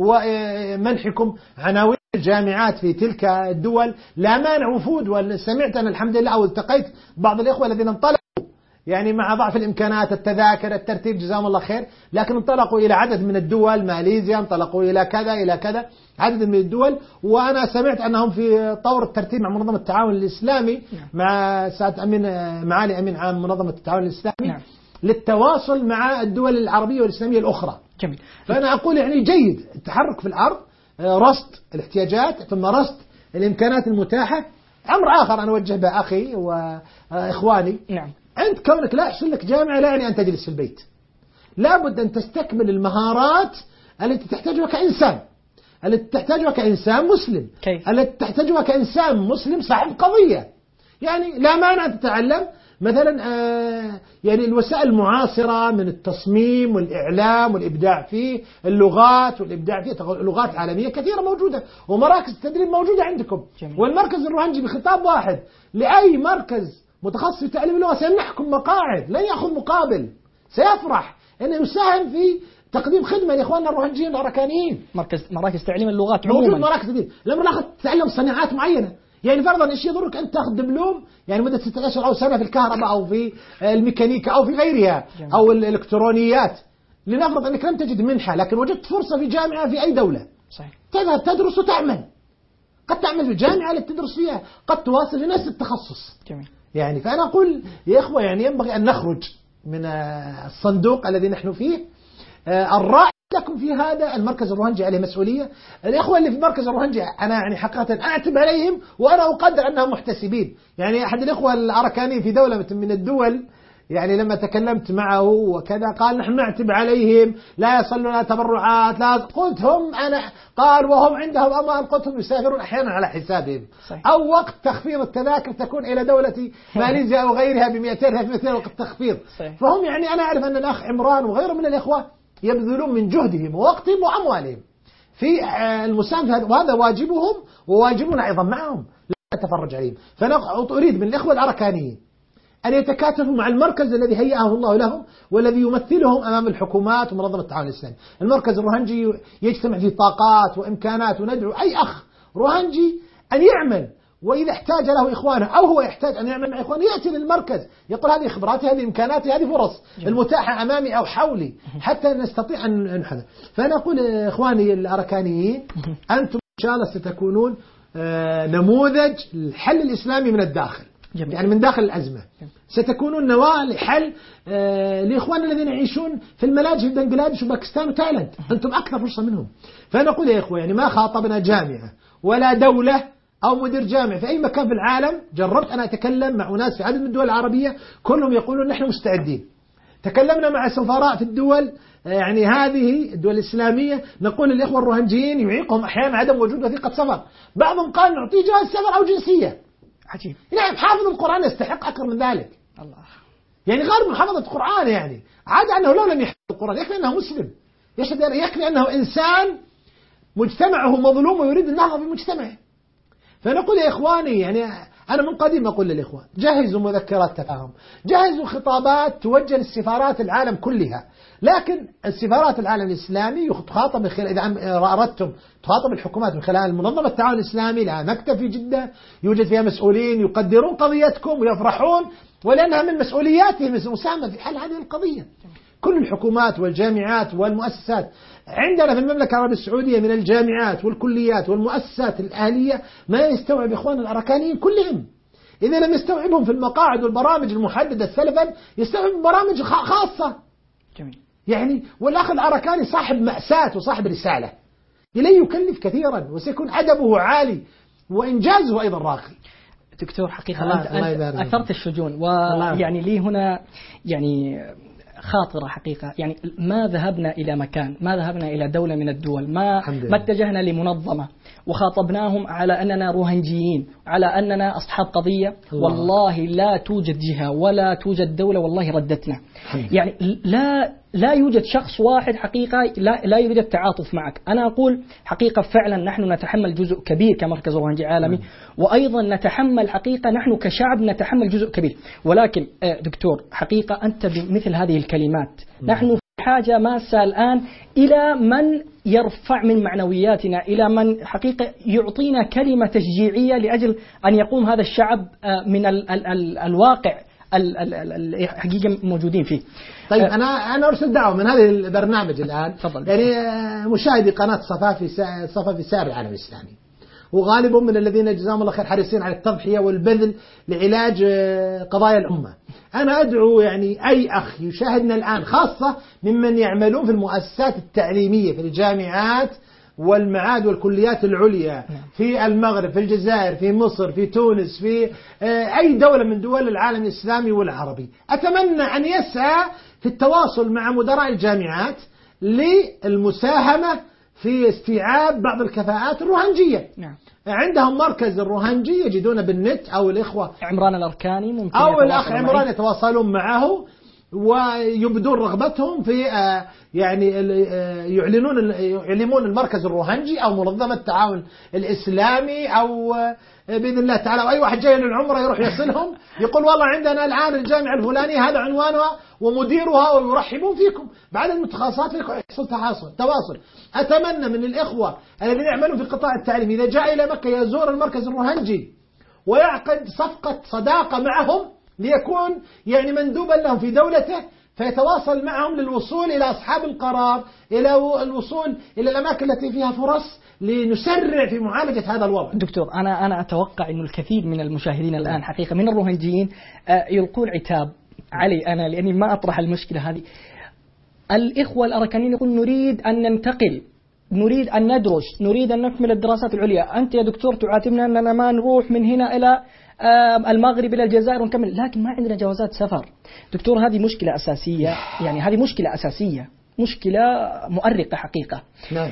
ومنحكم عناوين الجامعات في تلك الدول. لا مانع وفود، وسمعت أنا الحمد لله أو التقيت بعض الإخوة الذين انطلقوا يعني مع ضعف الإمكانات، التذاكر، الترتيب، جزاهم الله خير، لكن انطلقوا إلى عدد من الدول، ماليزيا، انطلقوا إلى كذا إلى كذا عدد من الدول. وأنا سمعت أنهم في طور الترتيب مع منظمة التعاون الإسلامي مع سعادة أمين معالي أمين عام منظمة التعاون الإسلامي نعم. للتواصل مع الدول العربية والإسلامية الأخرى. جميل. فأنا أقول يعني جيد التحرك في الأرض، رصد الاحتياجات ثم رصد الإمكانات المتاحة. أمر آخر أنا أوجه به أخي وإخواني نعم. أنت كونك لا يحصل لك جامعة لا يعني أن تجلس في البيت، لابد أن تستكمل المهارات التي تحتاجها كإنسان، التي تحتاجها كإنسان مسلم، كيف؟ التي تحتاجها كإنسان مسلم صاحب قضية. يعني لا مانع أن تتعلم مثلا آه يعني الوسائل المعاصرة من التصميم والإعلام والإبداع فيه، اللغات والإبداع فيه، لغات عالمية كثيرة موجودة، ومراكز التدريب موجودة عندكم. جميل. والمركز الروهنجي بخطاب واحد لأي مركز متخصص في تعليم اللغة سيمنحكم مقاعد، لن يأخذ مقابل، سيفرح أنه يساهم في تقديم خدمة لإخواننا الروهنجيين الأراكانيين. مركز مراكز تعليم اللغات موجود مراكز تدريب، الأمر الآخر تتعلم صناعات معينة، يعني فرضا ايش يضرك أنت تاخذ دبلوم يعني مدة ستة أشهر أو سنة في الكهرباء أو في الميكانيكا أو في غيرها. جميل. أو الإلكترونيات، لنفرض أنك لم تجد منحة لكن وجدت فرصة في جامعة في أي دولة. صحيح. تذهب تدرس وتعمل، قد تعمل في الجامعة اللي تدرس فيها، قد تواصل في نفس التخصص. جميل. يعني فأنا أقول يا إخوة يعني ينبغي أن نخرج من الصندوق الذي نحن فيه. الرأي لكم في هذا المركز الروهنجي عليه مسؤولية. الإخوة اللي في مركز الروهنجي أنا يعني حقيقة أعتب عليهم وأنا أقدر أنهم محتسبين. يعني أحد الإخوة الأراكانيين في دولة من الدول يعني لما تكلمت معه وكذا قال نحن نعتب عليهم، لا يصلون تبرعات، لا قلت هم أنا قال وهم عندهم أموال، قلت هم يسافرون أحيانا على حسابهم. صحيح. أو وقت تخفيض التذاكر تكون إلى دولة ماليزيا أو غيرها بمئتين ثلاثمئة وقت تخفيض. صحيح. فهم يعني أنا أعرف أن الأخ عمران وغيره من الإخوة يبذلون من جهدهم ووقتهم وأموالهم في المساهمة، وهذا واجبهم وواجبنا أيضا معهم لا نتفرج عليهم. فأنا أريد من الإخوة الأراكانيين أن يتكاتفوا مع المركز الذي هيئه الله لهم والذي يمثلهم أمام الحكومات ومنظمة التعاون الإسلامي. المركز الروهنجي يجتمع فيه طاقات وإمكانات، وندعو أي أخ روهنجي أن يعمل، وإذا احتاج له إخوانه أو هو يحتاج أن يعمل مع إخوانه يأتي للمركز يقول هذه خبراتي، هذه إمكاناتي، هذه فرص المتاحة أمامي أو حولي حتى نستطيع أن نحذر. فأنا أقول إخواني الأراكانيين أنتم إن شاء الله ستكونون نموذج الحل الإسلامي من الداخل. جميل. يعني من داخل الأزمة. جميل. ستكونون نواة لحل آه لإخواننا الذين يعيشون في الملاجئ في بنغلاديش وباكستان وتايلاند، أنتم أكثر فرصة منهم. فأنا أقول يا إخوة يعني ما خاطبنا جامعة ولا دولة أو مدير جامعة في أي مكان في العالم. جربت أنا أتكلم مع ناس في عدد من الدول العربية كلهم يقولون نحن مستعدين. تكلمنا مع سفراء في الدول يعني هذه الدول الإسلامية، نقول للإخوة الروهنجيين يعيقهم أحيانا عدم وجود وثيقة سفر، بعضهم قال نعطيه جواز سفر أو جنسية. عجيب. نعم حافظ القرآن يستحق أكثر من ذلك. الله. يعني غير محافظة القرآن يعني عاد أنه لو لم يحفظ القرآن يكفي أنه مسلم، يكفي أنه إنسان مجتمعه مظلوم ويريد النهضة في مجتمعه. فنقول يا إخواني يعني أنا من قديم أقول للإخوان جهزوا مذكرات تفاهم، جهزوا خطابات توجه للسفارات العالم كلها، لكن السفارات العالم الإسلامي تخاطب من خلال، إذا أردتم تخاطب الحكومات من خلال منظمة التعاون الإسلامي لها مكتب في جدة يوجد فيها مسؤولين يقدرون قضيتكم ويفرحون، ولأنها من مسؤولياتهم المساهمة في حل هذه القضية. كل الحكومات والجامعات والمؤسسات عندنا في المملكة العربية السعودية من الجامعات والكليات والمؤسسات الأهلية ما يستوعب إخوان الأراكانيين كلهم. إذا لم يستوعبهم في المقاعد والبرامج المحددة سلفا يستوعب برامج خاصة. جميل. يعني والأخ الأراكاني صاحب مأساة وصاحب رسالة إليه يكلف كثيرا وسيكون أدبه عالي وإنجازه أيضا راقي. دكتور حقيقة الله أنت, الله أنت أثرت الشجون، ويعني لي هنا يعني خاطرة حقيقة، يعني ما ذهبنا إلى مكان، ما ذهبنا إلى دولة من الدول، ما ما اتجهنا لمنظمة وخاطبناهم على أننا روهنجيين، على أننا أصحاب قضية. الله. والله لا توجد جهة ولا توجد دولة والله ردتنا. يعني لا لا يوجد شخص واحد حقيقة لا لا يوجد تعاطف معك. أنا أقول حقيقة فعلا نحن نتحمل جزء كبير كمركز روهنجي عالمي، وأيضا نتحمل حقيقة نحن كشعب نتحمل جزء كبير. ولكن دكتور حقيقة أنت بمثل هذه الكلمات نحن في حاجة ماسة الآن إلى من يرفع من معنوياتنا، إلى من حقيقة يعطينا كلمة تشجيعية لأجل أن يقوم هذا الشعب من ال ال ال الواقع الحقيقة موجودين فيه. طيب أنا أنا أرسل دعوة من هذا البرنامج الآن. فضل. يعني مشاهدي قناة صفا في صفا في سائر العالم الإسلامي، وغالبهم من الذين جزاهم الله خير حريصين على التضحية والبذل لعلاج قضايا الأمة. أنا أدعو يعني أي أخ يشاهدنا الآن خاصة ممن يعملون في المؤسسات التعليمية في الجامعات والمعاهد والكليات العليا في المغرب، في الجزائر، في مصر، في تونس، في أي دولة من دول العالم الإسلامي والعربي، أتمنى أن يسعى في التواصل مع مدراء الجامعات للمساهمة في استيعاب بعض الكفاءات الروهنجية. نعم. عندهم مركز الروهنجي يجدونه بالنت، أو الإخوة عمران الأركاني ممكن أو الأخ عمران معي. يتواصلون معه ويبدون رغبتهم في يعني يعلنون يعلمون المركز الروهنجي أو منظمة التعاون الإسلامي أو بإذن الله تعالى، وأي واحد جاي للعمرة يروح يصلهم يقول والله عندنا الآن الجامعة الفلانية هذا عنوانها ومديرها ويرحبون فيكم. بعد المتخصصات فيكم يحصل تواصل تواصل. أتمنى من الإخوة الذين يعملون في قطاع التعليم إذا جاء إلى مكة يزور المركز الروهنجي ويعقد صفقة صداقة معهم ليكون يعني مندوبا لهم في دولته، فيتواصل معهم للوصول إلى أصحاب القرار، إلى الوصول إلى الأماكن التي فيها فرص لنسرع في معالجة هذا الوضع. دكتور أنا أنا أتوقع أنه الكثير من المشاهدين الآن حقيقة من الروهنجيين يلقون عتاب علي أنا لأني ما أطرح المشكلة هذه. الإخوة الأركانيين يقول نريد أن ننتقل، نريد أن ندرس، نريد أن نكمل الدراسات العليا. أنت يا دكتور تعاتبنا أننا ما نروح من هنا إلى المغرب إلى الجزائر ونكمل، لكن ما عندنا جوازات سفر. دكتور هذه مشكلة أساسية، يعني هذه مشكلة أساسية، مشكلة مؤرقة حقيقة. نعم.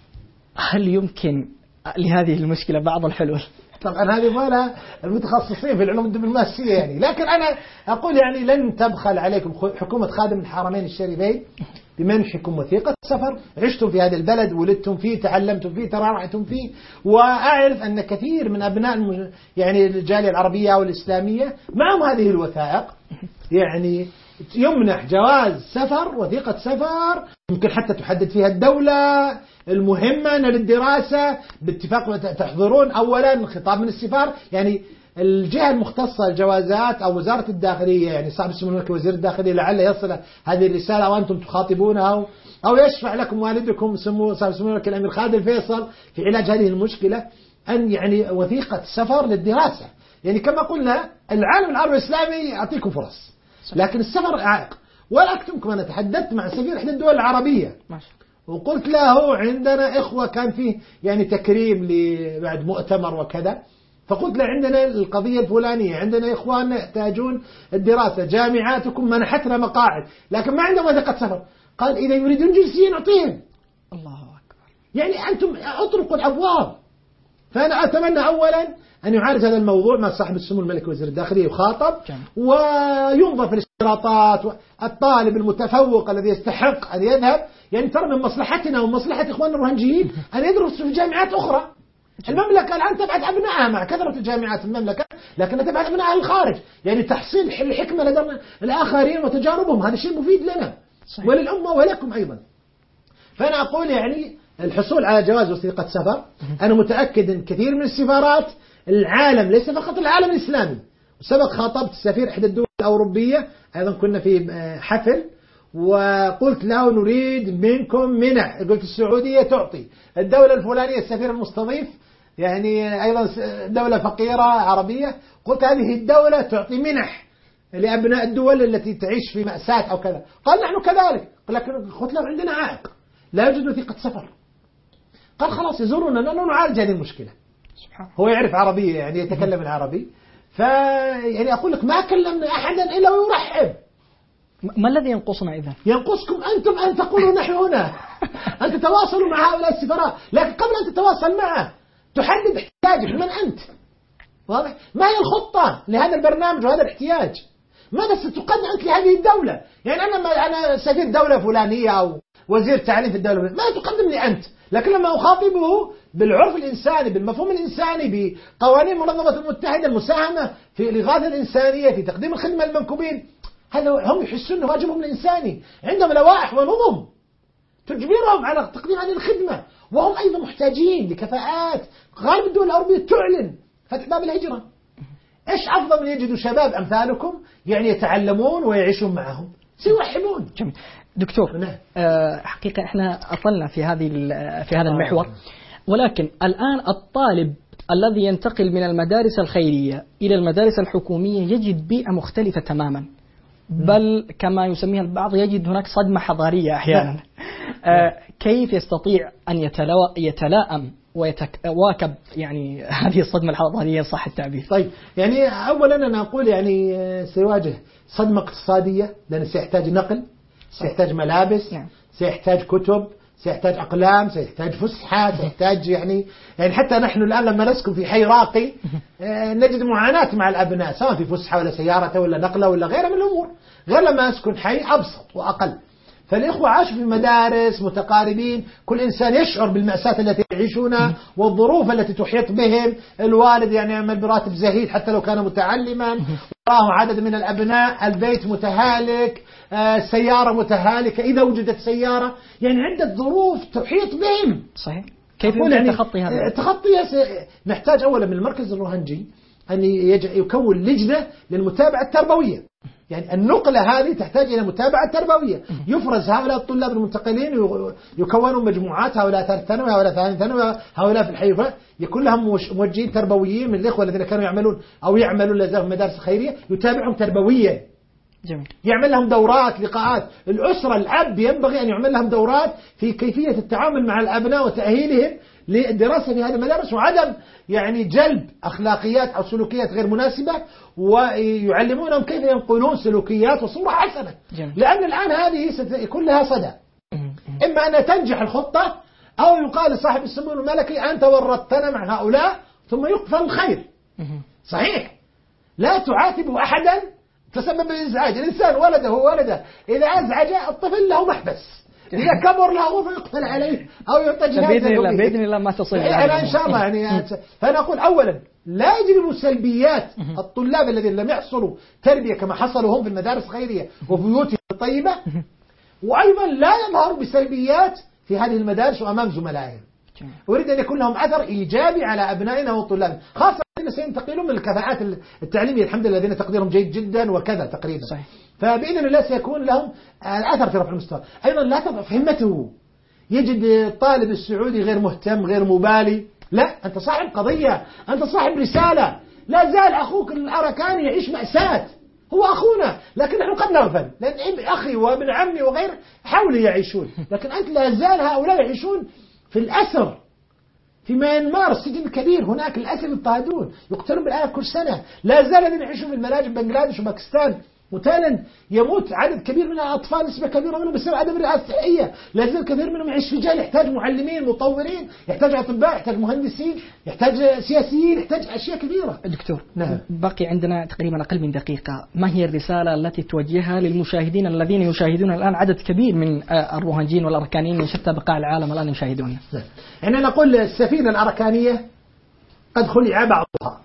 هل يمكن لهذه المشكلة بعض الحلول؟ طبعا هذه ولا المتخصصين في العلوم الدبلوماسية يعني، لكن أنا أقول يعني لن تبخل عليكم حكومة خادم الحرمين الشريفين بمنحكم وثيقة سفر. عشتم في هذا البلد، ولدتم فيه، تعلمتم فيه، ترعرعتم فيه، وأعرف أن كثير من أبناء يعني الجالية العربية والإسلامية معهم هذه الوثائق، يعني يمنح جواز سفر، وثيقة سفر يمكن حتى تحدد فيها الدولة المهمة للدراسة باتفاق، تحضرون أولا خطاب من السفارة، يعني الجهة المختصة الجوازات أو وزارة الداخلية، يعني صاحب السمو الملكي وزير الداخلية لعل يصل هذه الرسالة وأنتم تخاطبونها، أو يشفع لكم والدكم سمو صاحب السمو الملكي الأمير خالد الفيصل في علاج هذه المشكلة، أن يعني وثيقة سفر للدراسة. يعني كما قلنا العالم العربي الإسلامي يعطيكم فرص، لكن السفر عائق. ولا أكتمكم أنا تحدثت مع سفير إحدى الدول العربية وقلت له عندنا إخوة كان فيه يعني تكريم بعد مؤتمر وكذا، فقلت له عندنا القضية الفلانية، عندنا إخواننا يحتاجون الدراسة، جامعاتكم منحتنا مقاعد لكن ما عندهم وثيقة سفر. قال إذا يريدون جنسية نعطيهم. الله أكبر. يعني أنتم أطرقوا الأبواب. فأنا أتمنى أولا أن يعالج هذا الموضوع مع صاحب السمو الملكي وزير الداخلية يخاطب وينظر في الاشتراطات. الطالب المتفوق الذي يستحق أن يذهب، يعني ترى من مصلحتنا ومصلحة إخواننا الروهنجيين أن يدرسوا في جامعات أخرى. المملكة الآن تبعث أبنائها مع كثرة الجامعات المملكة، لكن تبعث أبنائها الخارج، يعني تحصيل الحكمة لدى الآخرين وتجاربهم، هذا شيء مفيد لنا صحيح. وللأمة ولكم أيضا. فأنا أقول يعني الحصول على جواز وثيقة سفر، أنا متأكد أن كثير من السفارات العالم ليس فقط العالم الإسلامي، وسبق خاطبت السفير إحدى الدول الأوروبية أيضا كنا في حفل وقلت له نريد منكم منح، قلت السعودية تعطي، الدولة الفلانية السفير المستضيف يعني أيضا دولة فقيرة عربية، قلت هذه الدولة تعطي منح لأبناء الدول التي تعيش في مأساة أو كذا. قال نحن كذلك، لكن قلت له عندنا عائق لا يوجد وثيقة سفر. قال خلاص يزورنا لأنه نعالج هذه المشكلة. سبحان. هو يعرف عربية يعني يتكلم العربي، فيعني أقول لك ما كلمنا أحدا إلا ويرحب. ما الذي ينقصنا إذا؟ ينقصكم أنتم أن تقولوا نحن هنا، أن تتواصلوا مع هؤلاء السفراء، لكن قبل أن تتواصل معه تحدد احتياجك، من أنت؟ واضح؟ ما هي الخطة لهذا البرنامج وهذا الاحتياج؟ ماذا ستقدم أنت لهذه الدولة؟ يعني أنا ما أنا سفير دولة فلانية أو وزير تعليم في الدولة، ما تقدم لي أنت؟ لكن لما أخاطبه بالعرف الإنساني، بالمفهوم الإنساني، بقوانين منظمة المتحدة، المساهمة في الإغاثة الإنسانية، في تقديم الخدمة للمنكوبين، هذا هم يحسون أنه واجبهم الإنساني. عندهم لوائح ونظم تجبرهم على تقديم هذه الخدمة، وهم أيضا محتاجين لكفاءات. غالب الدول الأوروبية تعلن فتح باب الهجرة. إيش أفضل من يجدوا شباب أمثالكم يعني يتعلمون ويعيشون معهم، سيرحبون. جميل. دكتور نعم. أه حقيقة إحنا أطلنا في هذه في هذا المحور، ولكن الآن الطالب الذي ينتقل من المدارس الخيرية إلى المدارس الحكومية يجد بيئة مختلفة تماما، بل كما يسميها البعض يجد هناك صدمة حضارية أحيانا. أه كيف يستطيع أن يتلائم ويتواكب يعني هذه الصدمة الحضارية صح التعبير؟ طيب يعني أولا أنا أقول يعني سيواجه صدمة اقتصادية، لأنه سيحتاج نقل، سيحتاج ملابس، نعم. سيحتاج كتب، سيحتاج أقلام، سيحتاج فسحة، سيحتاج يعني يعني حتى نحن الآن لما نسكن في حي راقي نجد معاناة مع الأبناء سواء في فسحة ولا سيارة ولا نقلة ولا غيرها من الأمور، غير لما أسكن حي أبسط وأقل. فالإخوة عاشوا في مدارس متقاربين، كل إنسان يشعر بالمأساة التي يعيشونها والظروف التي تحيط بهم. الوالد يعني يعمل براتب زهيد حتى لو كان متعلما، وراه عدد من الأبناء، البيت متهالك، السيارة متهالكة إذا وجدت سيارة، يعني عدة ظروف تحيط بهم. صحيح. كيف يمكن يعني تخطي هذا؟ تخطي نحتاج أولا من المركز الروهنجي أن يكون لجنة للمتابعة التربوية. يعني النقلة هذه تحتاج إلى متابعة تربوية، يفرز هؤلاء الطلاب المنتقلين يكونون مجموعات، هؤلاء ثالث ثانوي، هؤلاء ثاني ثانوي، هؤلاء في الحي، يكون لهم موجهين تربويين من الإخوة الذين كانوا يعملون أو يعملون لازالوا في مدارس خيرية، يتابعهم تربويا. جميل. يعمل لهم دورات، لقاءات. الأسرة الأب ينبغي أن يعمل لهم دورات في كيفية التعامل مع الأبناء وتأهيلهم للدراسة في هذه المدارس، وعدم يعني جلب أخلاقيات أو سلوكيات غير مناسبة، ويعلمونهم كيف ينقلون سلوكيات وصورة حسنة. جميل. لأن الآن هذه ستكون لها صدى، إما أن تنجح الخطة أو يقال لصاحب السمو الملكي أنت ورطتنا مع هؤلاء ثم يقفل الخير. صحيح، لا تعاتب أحدا تسبب الإزعاج. الإنسان ولده ولده إذا أزعج الطفل له محبس، إذا كبر له غرفة يقتل عليه أو يرتجل. بإذن الله بإذن الله ما تصل أنا إن شاء الله يعني. فأنا أقول أولا لا يجلبوا سلبيات الطلاب الذين لم يحصلوا تربية كما حصلوا هم في المدارس الخيرية وبيوتهم الطيبة، وأيضا لا يظهروا بسلبيات في هذه المدارس وأمام زملائهم. أريد أن يكون لهم أثر إيجابي على أبنائنا وطلابنا، خاصة الذين سينتقلون من الكفاءات التعليمية الحمد لله الذين تقديرهم جيد جدا وكذا تقريبا. صحيح. فبإذن الله سيكون لهم أثر في رفع المستوى. أيضا لا تضعف همته، يجد الطالب السعودي غير مهتم غير مبالي، لا، أنت صاحب قضية، أنت صاحب رسالة. لا زال أخوك الأركاني يعيش مأساة، هو أخونا، لكن نحن قد نغفل لأن أخي وابن عمي وغير حولي يعيشون، لكن أنت لا زال هؤلاء يعيشون في الأسر في ميانمار، السجن الكبير هناك الأسر يضطهدون يقتلون بالآلاف كل سنة. لا زال الذين يعيشون في الملاجئ بنغلاديش وباكستان وتايلاند يموت عدد كبير من الأطفال، نسبة كبيرة منهم بسبب عدم الرعاية الصحية. لا زال كثير منهم يعيش في جهل، يحتاج معلمين مطورين، يحتاج أطباء، يحتاج مهندسين، يحتاج سياسيين، يحتاج أشياء كبيرة. دكتور، نعم. باقي عندنا تقريبا أقل من دقيقة، ما هي الرسالة التي توجهها للمشاهدين الذين يشاهدون الآن عدد كبير من الروهنجيين والأركانيين من شتى بقاع العالم الآن يشاهدون؟ نعم. يعني نقول السفينة الأركانية قد خلع بعضها،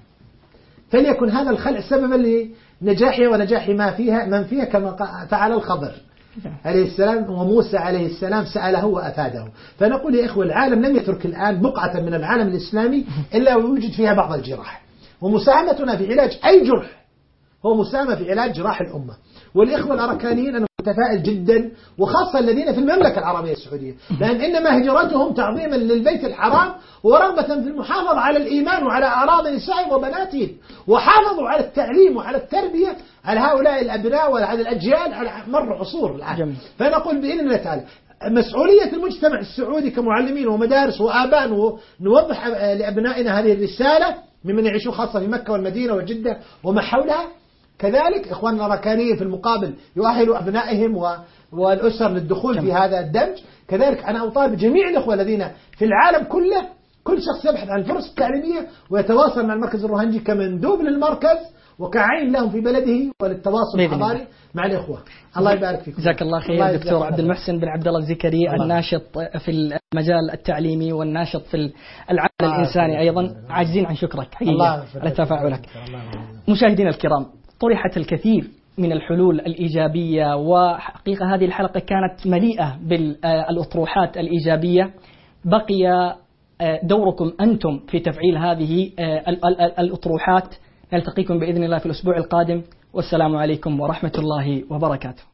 فليكن هذا الخلع سببا لنجاحها ونجاح ما فيها من فيها، كما فعل الخضر عليه السلام وموسى عليه السلام سأله وأفاده. فنقول يا إخوة العالم لم يترك الآن بقعة من العالم الإسلامي إلا ويوجد فيها بعض الجراح، ومساهمتنا في علاج أي جرح هو مساهمة في علاج جراح الأمة. والإخوة الأركانيين أنا متفائل جدا، وخاصة الذين في المملكة العربية السعودية، لأن إنما هجرتهم تعظيما للبيت الحرام ورغبة في المحافظة على الإيمان وعلى أعراض نسائهم وبناتهم، وحافظوا على التعليم وعلى التربية على هؤلاء الأبناء وعلى الأجيال على مر عصور الآن. فنقول بإذن الله تعالى مسؤولية المجتمع السعودي كمعلمين ومدارس وآباء نوضح لأبنائنا هذه الرسالة ممن يعيشون خاصة في مكة والمدينة وجدة وما حولها. كذلك إخواننا الأركانيين في المقابل يؤهلوا أبنائهم والأسر للدخول في هذا الدمج. كذلك أنا أطالب جميع الأخوة الذين في العالم كله، كل شخص يبحث عن الفرص التعليمية ويتواصل مع المركز الروهنجي كمندوب للمركز وكعين لهم في بلده وللتواصل الحضاري مع الإخوة. الله يبارك فيكم. جزاك الله خير دكتور عبد المحسن بن عبد الله الزكري، الناشط في المجال التعليمي والناشط في العمل الإنساني أيضا. عاجزين عن شكرك حقيقة على تفاعلك. مشاهدينا الكرام، طرحت الكثير من الحلول الإيجابية، وحقيقة هذه الحلقة كانت مليئة بالأطروحات الإيجابية. بقي دوركم أنتم في تفعيل هذه الأطروحات. نلتقيكم بإذن الله في الأسبوع القادم، والسلام عليكم ورحمة الله وبركاته.